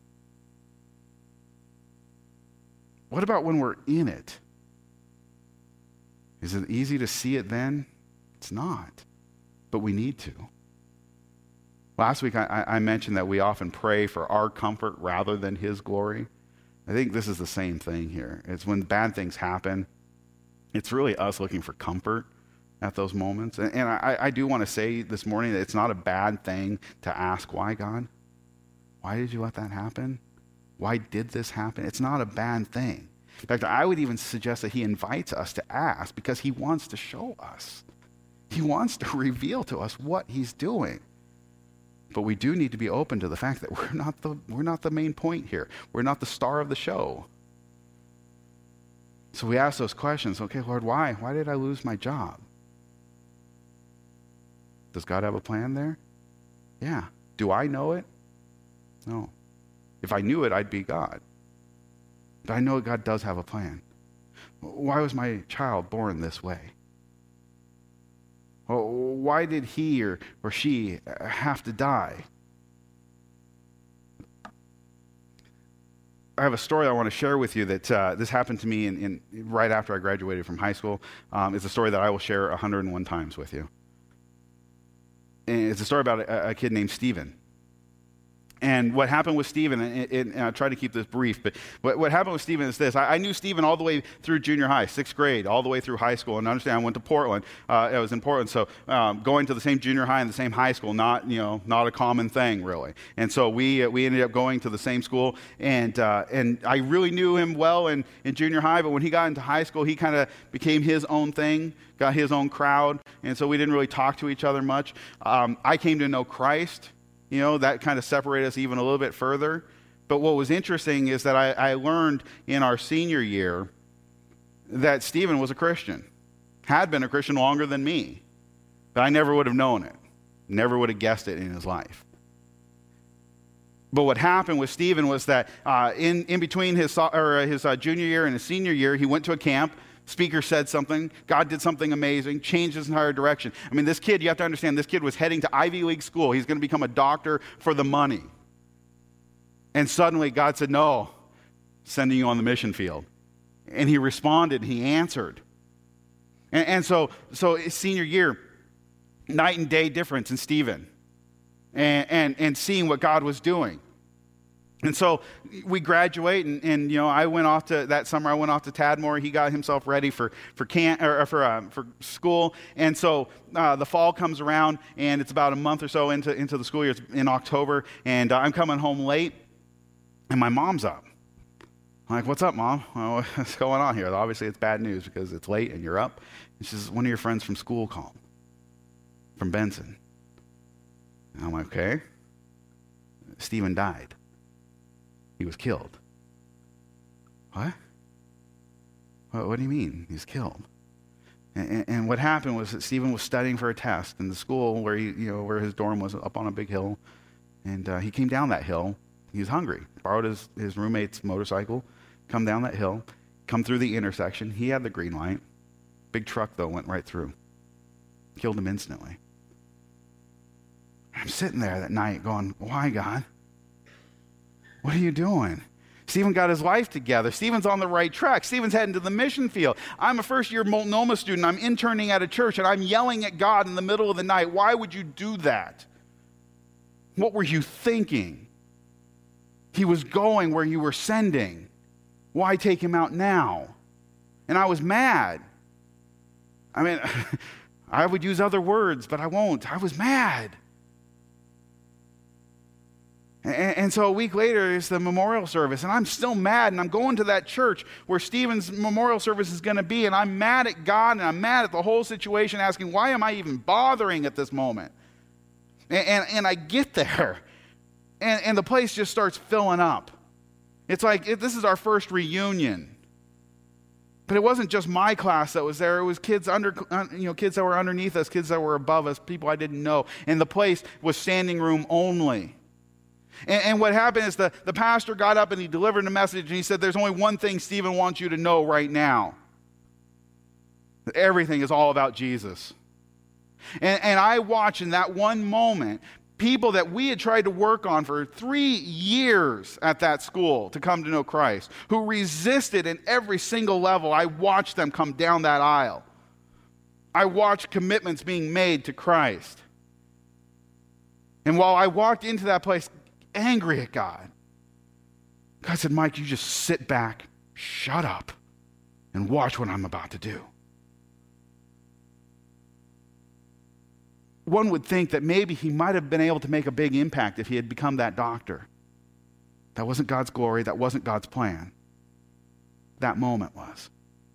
What about when we're in it? Is it easy to see it then? It's not. But we need to. Last week I mentioned that we often pray for our comfort rather than his glory. I think this is the same thing here. It's when bad things happen, it's really us looking for comfort at those moments. And I do want to say this morning that it's not a bad thing to ask, why, God? Why did you let that happen? Why did this happen? It's not a bad thing. In fact, I would even suggest that he invites us to ask because he wants to show us. He wants to reveal to us what he's doing. But we do need to be open to the fact that we're not the main point here. We're not the star of the show. So we ask those questions. Okay, Lord, why? Why did I lose my job? Does God have a plan there? Yeah. Do I know it? No. If I knew it, I'd be God. But I know God does have a plan. Why was my child born this way? Why did he or she have to die? I have a story I want to share with you that this happened to me in right after I graduated from high school. It's a story that I will share 101 times with you. And it's a story about a kid named Stephen. And what happened with Stephen, and I'll try to keep this brief, but what happened with Stephen is this. I knew Stephen all the way through junior high, 6th grade, all the way through high school. And understand, I went to Portland. I was in Portland, so going to the same junior high and the same high school, not a common thing, really. And so we ended up going to the same school. And I really knew him well in junior high, but when he got into high school, he kind of became his own thing, got his own crowd. And so we didn't really talk to each other much. I came to know Christ. That kind of separated us even a little bit further. But what was interesting is that I learned in our senior year that Stephen was a Christian, had been a Christian longer than me. But I never would have known it, never would have guessed it in his life. But what happened with Stephen was that in between his junior year and his senior year, he went to a camp. Speaker said something. God did something amazing, changed his entire direction. I mean, this kid, you have to understand, this kid was heading to Ivy League school. He's going to become a doctor for the money. And suddenly God said, no, sending you on the mission field. And he responded, he answered. And so his senior year, night and day difference in Stephen and seeing what God was doing. And so we graduate, and I went off to that summer. I went off to Tadmor. He got himself ready for school, and so the fall comes around, and it's about a month or so into the school year. It's in October, and I'm coming home late, and my mom's up. I'm like, "What's up, Mom? Well, what's going on here?" Obviously, it's bad news because it's late and you're up. And she says, "One of your friends from school called, from Benson." And I'm like, "Okay." Stephen died. He was killed. What? What do you mean he's killed? And what happened was that Stephen was studying for a test in the school where where his dorm was up on a big hill, and he came down that hill. He was hungry. Borrowed his roommate's motorcycle, come down that hill, come through the intersection. He had the green light. Big truck though went right through. Killed him instantly. I'm sitting there that night going, "Why, God? What are you doing?" Stephen got his life together. Stephen's on the right track. Stephen's heading to the mission field. I'm a first-year Multnomah student. I'm interning at a church, and I'm yelling at God in the middle of the night. Why would you do that? What were you thinking? He was going where you were sending. Why take him out now? And I was mad. I mean, I would use other words, but I won't. I was mad. And so a week later is the memorial service, and I'm still mad, and I'm going to that church where Stephen's memorial service is going to be, and I'm mad at God, and I'm mad at the whole situation, asking, why am I even bothering at this moment? And I get there, and the place just starts filling up. It's like, this is our first reunion. But it wasn't just my class that was there. It was kids kids that were underneath us, kids that were above us, people I didn't know. And the place was standing room only. And what happened is the pastor got up and he delivered a message, and he said, there's only one thing Stephen wants you to know right now. That everything is all about Jesus. And I watched in that one moment people that we had tried to work on for 3 years at that school to come to know Christ, who resisted in every single level. I watched them come down that aisle. I watched commitments being made to Christ. And while I walked into that place angry at God, God said, Mike, you just sit back, shut up, and watch what I'm about to do. One would think that maybe he might have been able to make a big impact if he had become that doctor. That wasn't God's glory. That wasn't God's plan. That moment was.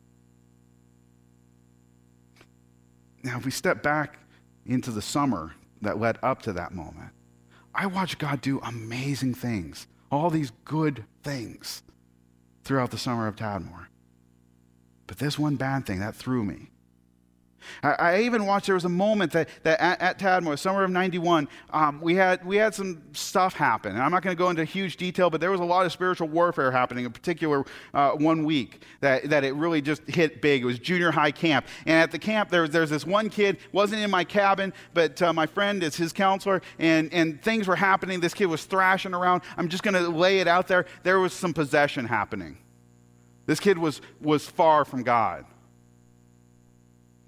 Now, if we step back into the summer that led up to that moment, I watched God do amazing things, all these good things throughout the summer of Tadmor. But this one bad thing, that threw me. I even watched, there was a moment that at Tadmor, summer of 91, we had some stuff happen. And I'm not going to go into huge detail, but there was a lot of spiritual warfare happening, in particular 1 week, that it really just hit big. It was junior high camp. And at the camp, there's this one kid, wasn't in my cabin, but my friend is his counselor, and things were happening. This kid was thrashing around. I'm just going to lay it out there. There was some possession happening. This kid was far from God.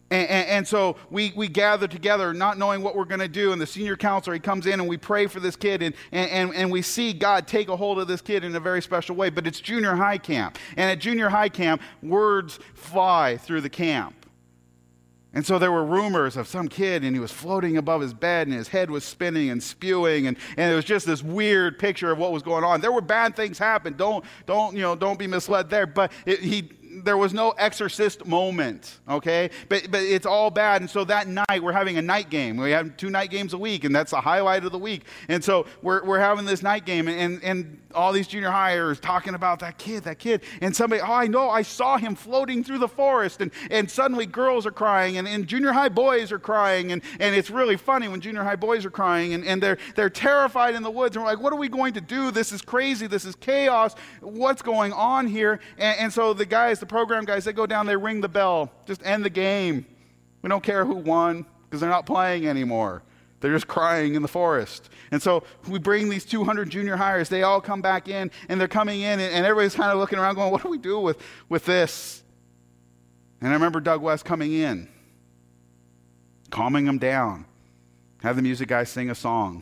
And so we gather together not knowing what we're going to do. And the senior counselor, he comes in and we pray for this kid. And we see God take a hold of this kid in a very special way. But it's junior high camp. And at junior high camp, words fly through the camp. And so there were rumors of some kid, and he was floating above his bed, and his head was spinning and spewing, and it was just this weird picture of what was going on. There were bad things happen. Don't be misled there. But there was no exorcist moment, okay? But it's all bad. And so that night, we're having a night game. We have 2 night games a week, and that's the highlight of the week. And so we're having this night game, and all these junior hires talking about that kid. And somebody, I know, I saw him floating through the forest, and suddenly girls are crying, and junior high boys are crying, and it's really funny when junior high boys are crying, and they're terrified in the woods, and we're like, what are we going to do? This is crazy. This is chaos. What's going on here? And so the program guys, they go down, they ring the bell, just end the game. We don't care who won because they're not playing anymore. They're just crying in the forest. And so we bring these 200 junior hires. They all come back in, and they're coming in, and everybody's kind of looking around going, what do we do with this? And I remember Doug West coming in, calming them down, have the music guy sing a song.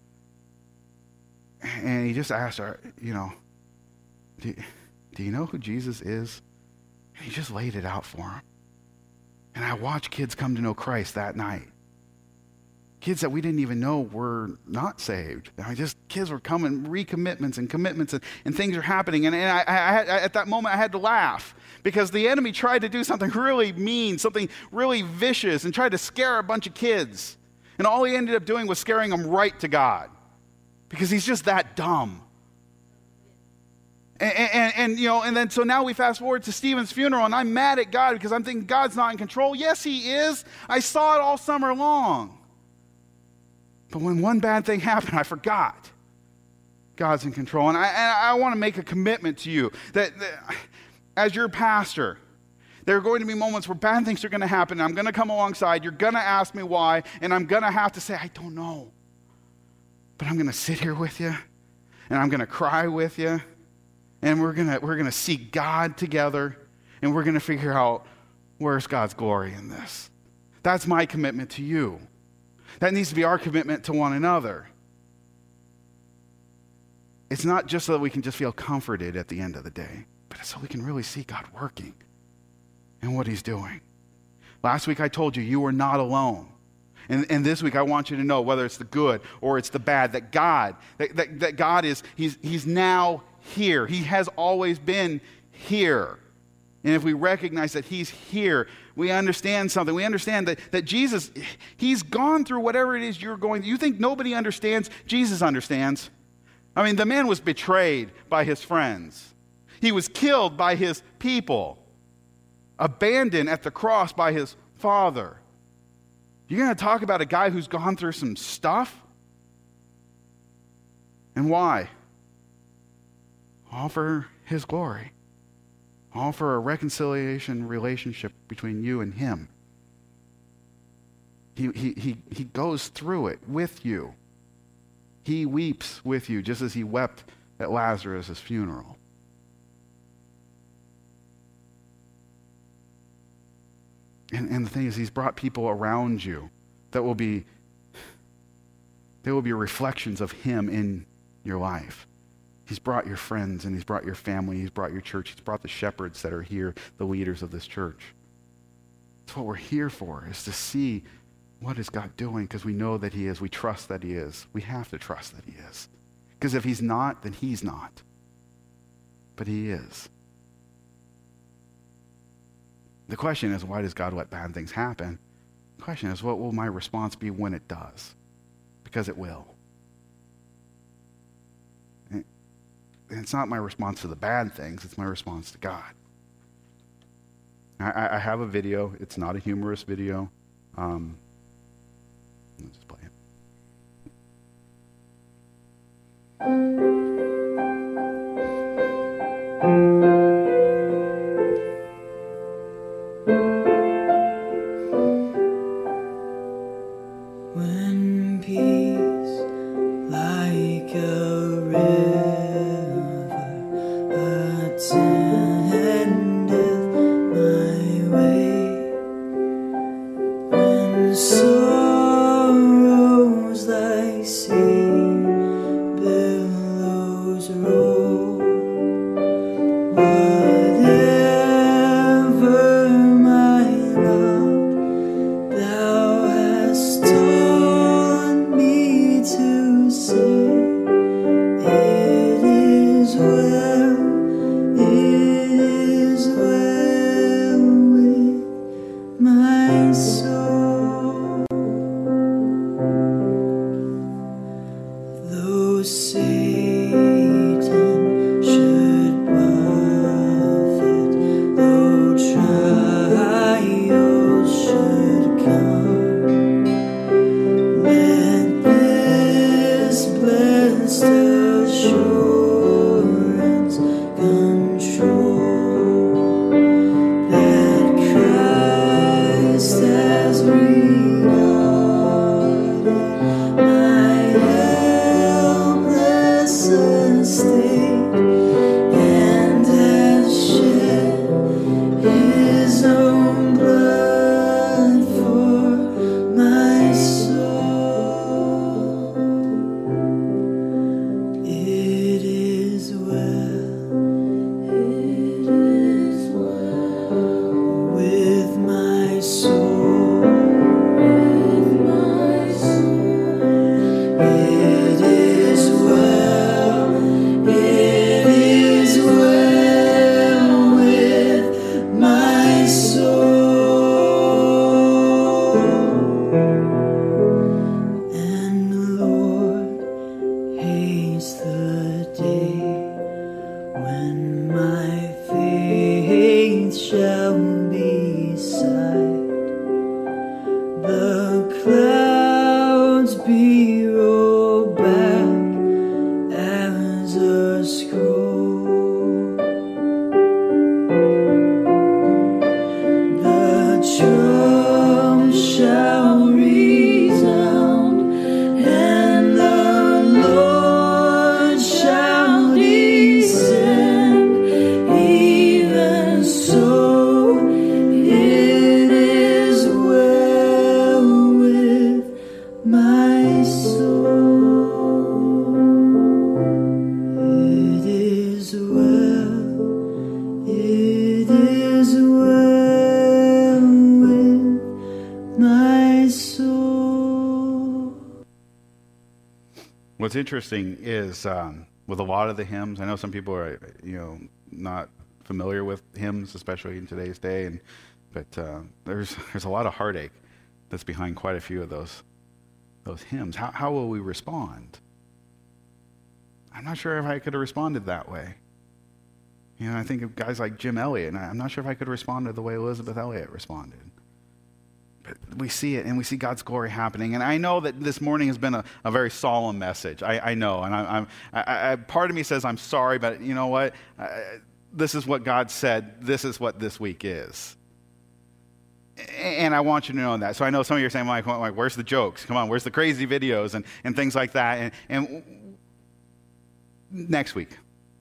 And he just asked her, do you know who Jesus is? And he just laid it out for him. And I watched kids come to know Christ that night. Kids that we didn't even know were not saved. Kids were coming, recommitments and commitments, and things are happening. And I at that moment, I had to laugh because the enemy tried to do something really mean, something really vicious, and tried to scare a bunch of kids. And all he ended up doing was scaring them right to God because he's just that dumb. And then so now we fast forward to Stephen's funeral, and I'm mad at God because I'm thinking God's not in control. Yes, he is. I saw it all summer long. But when one bad thing happened, I forgot God's in control. And I want to make a commitment to you that as your pastor, there are going to be moments where bad things are going to happen. And I'm going to come alongside. You're going to ask me why, and I'm going to have to say, I don't know. But I'm going to sit here with you, and I'm going to cry with you. And we're gonna seek God together, and we're gonna figure out where's God's glory in this. That's my commitment to you. That needs to be our commitment to one another. It's not just so that we can just feel comforted at the end of the day, but it's so we can really see God working and what he's doing. Last week I told you, you are not alone. And this week I want you to know, whether it's the good or it's the bad, that God is, he's now here. He has always been here. And if we recognize that he's here, we understand something. We understand that Jesus, he's gone through whatever it is you're going through. You think nobody understands? Jesus understands. I mean, the man was betrayed by his friends. He was killed by his people. Abandoned at the cross by his Father. You're going to talk about a guy who's gone through some stuff? And why? All for his glory. All for a reconciliation relationship between you and him. He goes through it with you. He weeps with you just as he wept at Lazarus' funeral. And the thing is, he's brought people around you that will be reflections of him in your life. He's brought your friends, and he's brought your family, he's brought your church, he's brought the shepherds that are here, the leaders of this church. That's what we're here for, is to see what is God doing, because we know that he is. We trust that he is. We have to trust that he is. Because if he's not, then he's not. But he is. The question is, why does God let bad things happen? The question is, what will my response be when it does? Because it will. And it's not my response to the bad things, it's my response to God. I have a video. It's not a humorous video. Let's just play it. When peace like a river attendeth my way, What's interesting is with a lot of the hymns, I know some people are, not familiar with hymns, especially in today's day, but there's a lot of heartache that's behind quite a few of those hymns. How will we respond? I'm not sure if I could have responded that way. I think of guys like Jim Elliot, and I'm not sure if I could have responded the way Elizabeth Elliot responded. But we see it, and we see God's glory happening. And I know that this morning has been a very solemn message. I know, and part of me says I'm sorry, but you know what? This is what God said. This is what this week is. And I want you to know that. So I know some of you are saying, Mike, where's the jokes? Come on, where's the crazy videos and things like that? And next week.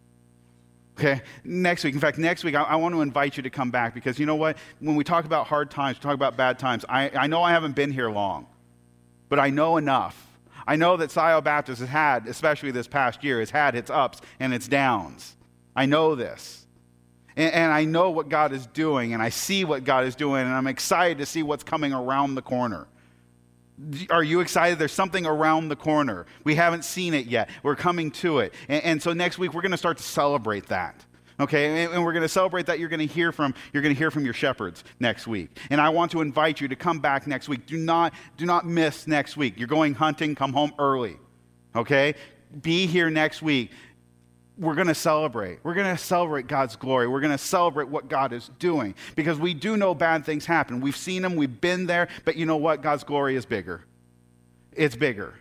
Okay, next week. In fact, next week, I want to invite you to come back because you know what? When we talk about hard times, we talk about bad times, I know I haven't been here long, but I know enough. I know that Scio Baptist has had, especially this past year, has had its ups and its downs. I know this. And I know what God is doing, and I see what God is doing, and I'm excited to see what's coming around the corner. Are you excited? There's something around the corner. We haven't seen it yet. We're coming to it. And so next week, we're going to start to celebrate that. Okay, and we're going to celebrate that. You're going to hear from your shepherds next week. And I want to invite you to come back next week. Do not miss next week. You're going hunting, come home early. Okay? Be here next week. We're going to celebrate. We're going to celebrate God's glory. We're going to celebrate what God is doing because we do know bad things happen. We've seen them. We've been there. But you know what? God's glory is bigger. It's bigger.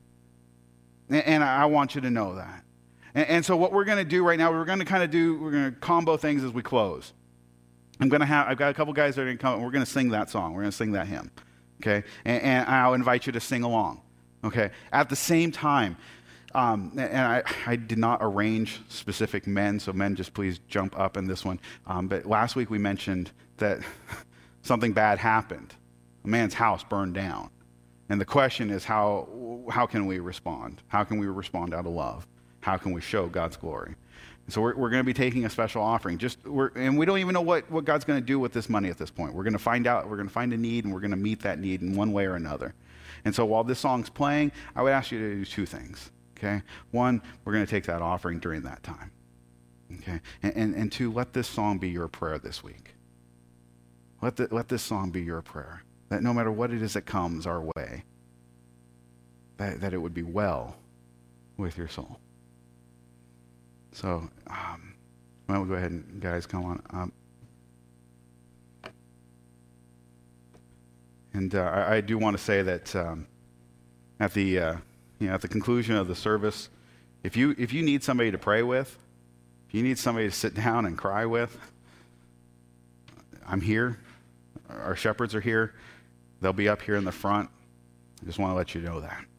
And I want you to know that. And so what we're going to do right now, we're going to combo things as we close. I've got a couple guys that are going to come, and we're going to sing that song. We're going to sing that hymn. Okay? And I'll invite you to sing along. Okay? At the same time, and I did not arrange specific men, so men, just please jump up in this one. But last week we mentioned that something bad happened. A man's house burned down. And the question is, how can we respond? How can we respond out of love? How can we show God's glory? And so we're going to be taking a special offering. And we don't even know what God's going to do with this money at this point. We're going to find out. We're going to find a need, and we're going to meet that need in one way or another. And so while this song's playing, I would ask you to do two things. Okay? One, we're going to take that offering during that time. Okay? And two, let this song be your prayer this week. Let this song be your prayer. That no matter what it is that comes our way, that it would be well with your soul. So, why don't we go ahead and, guys, come on. I do want to say that at the conclusion of the service, if you need somebody to pray with, if you need somebody to sit down and cry with, I'm here. Our shepherds are here. They'll be up here in the front. I just want to let you know that.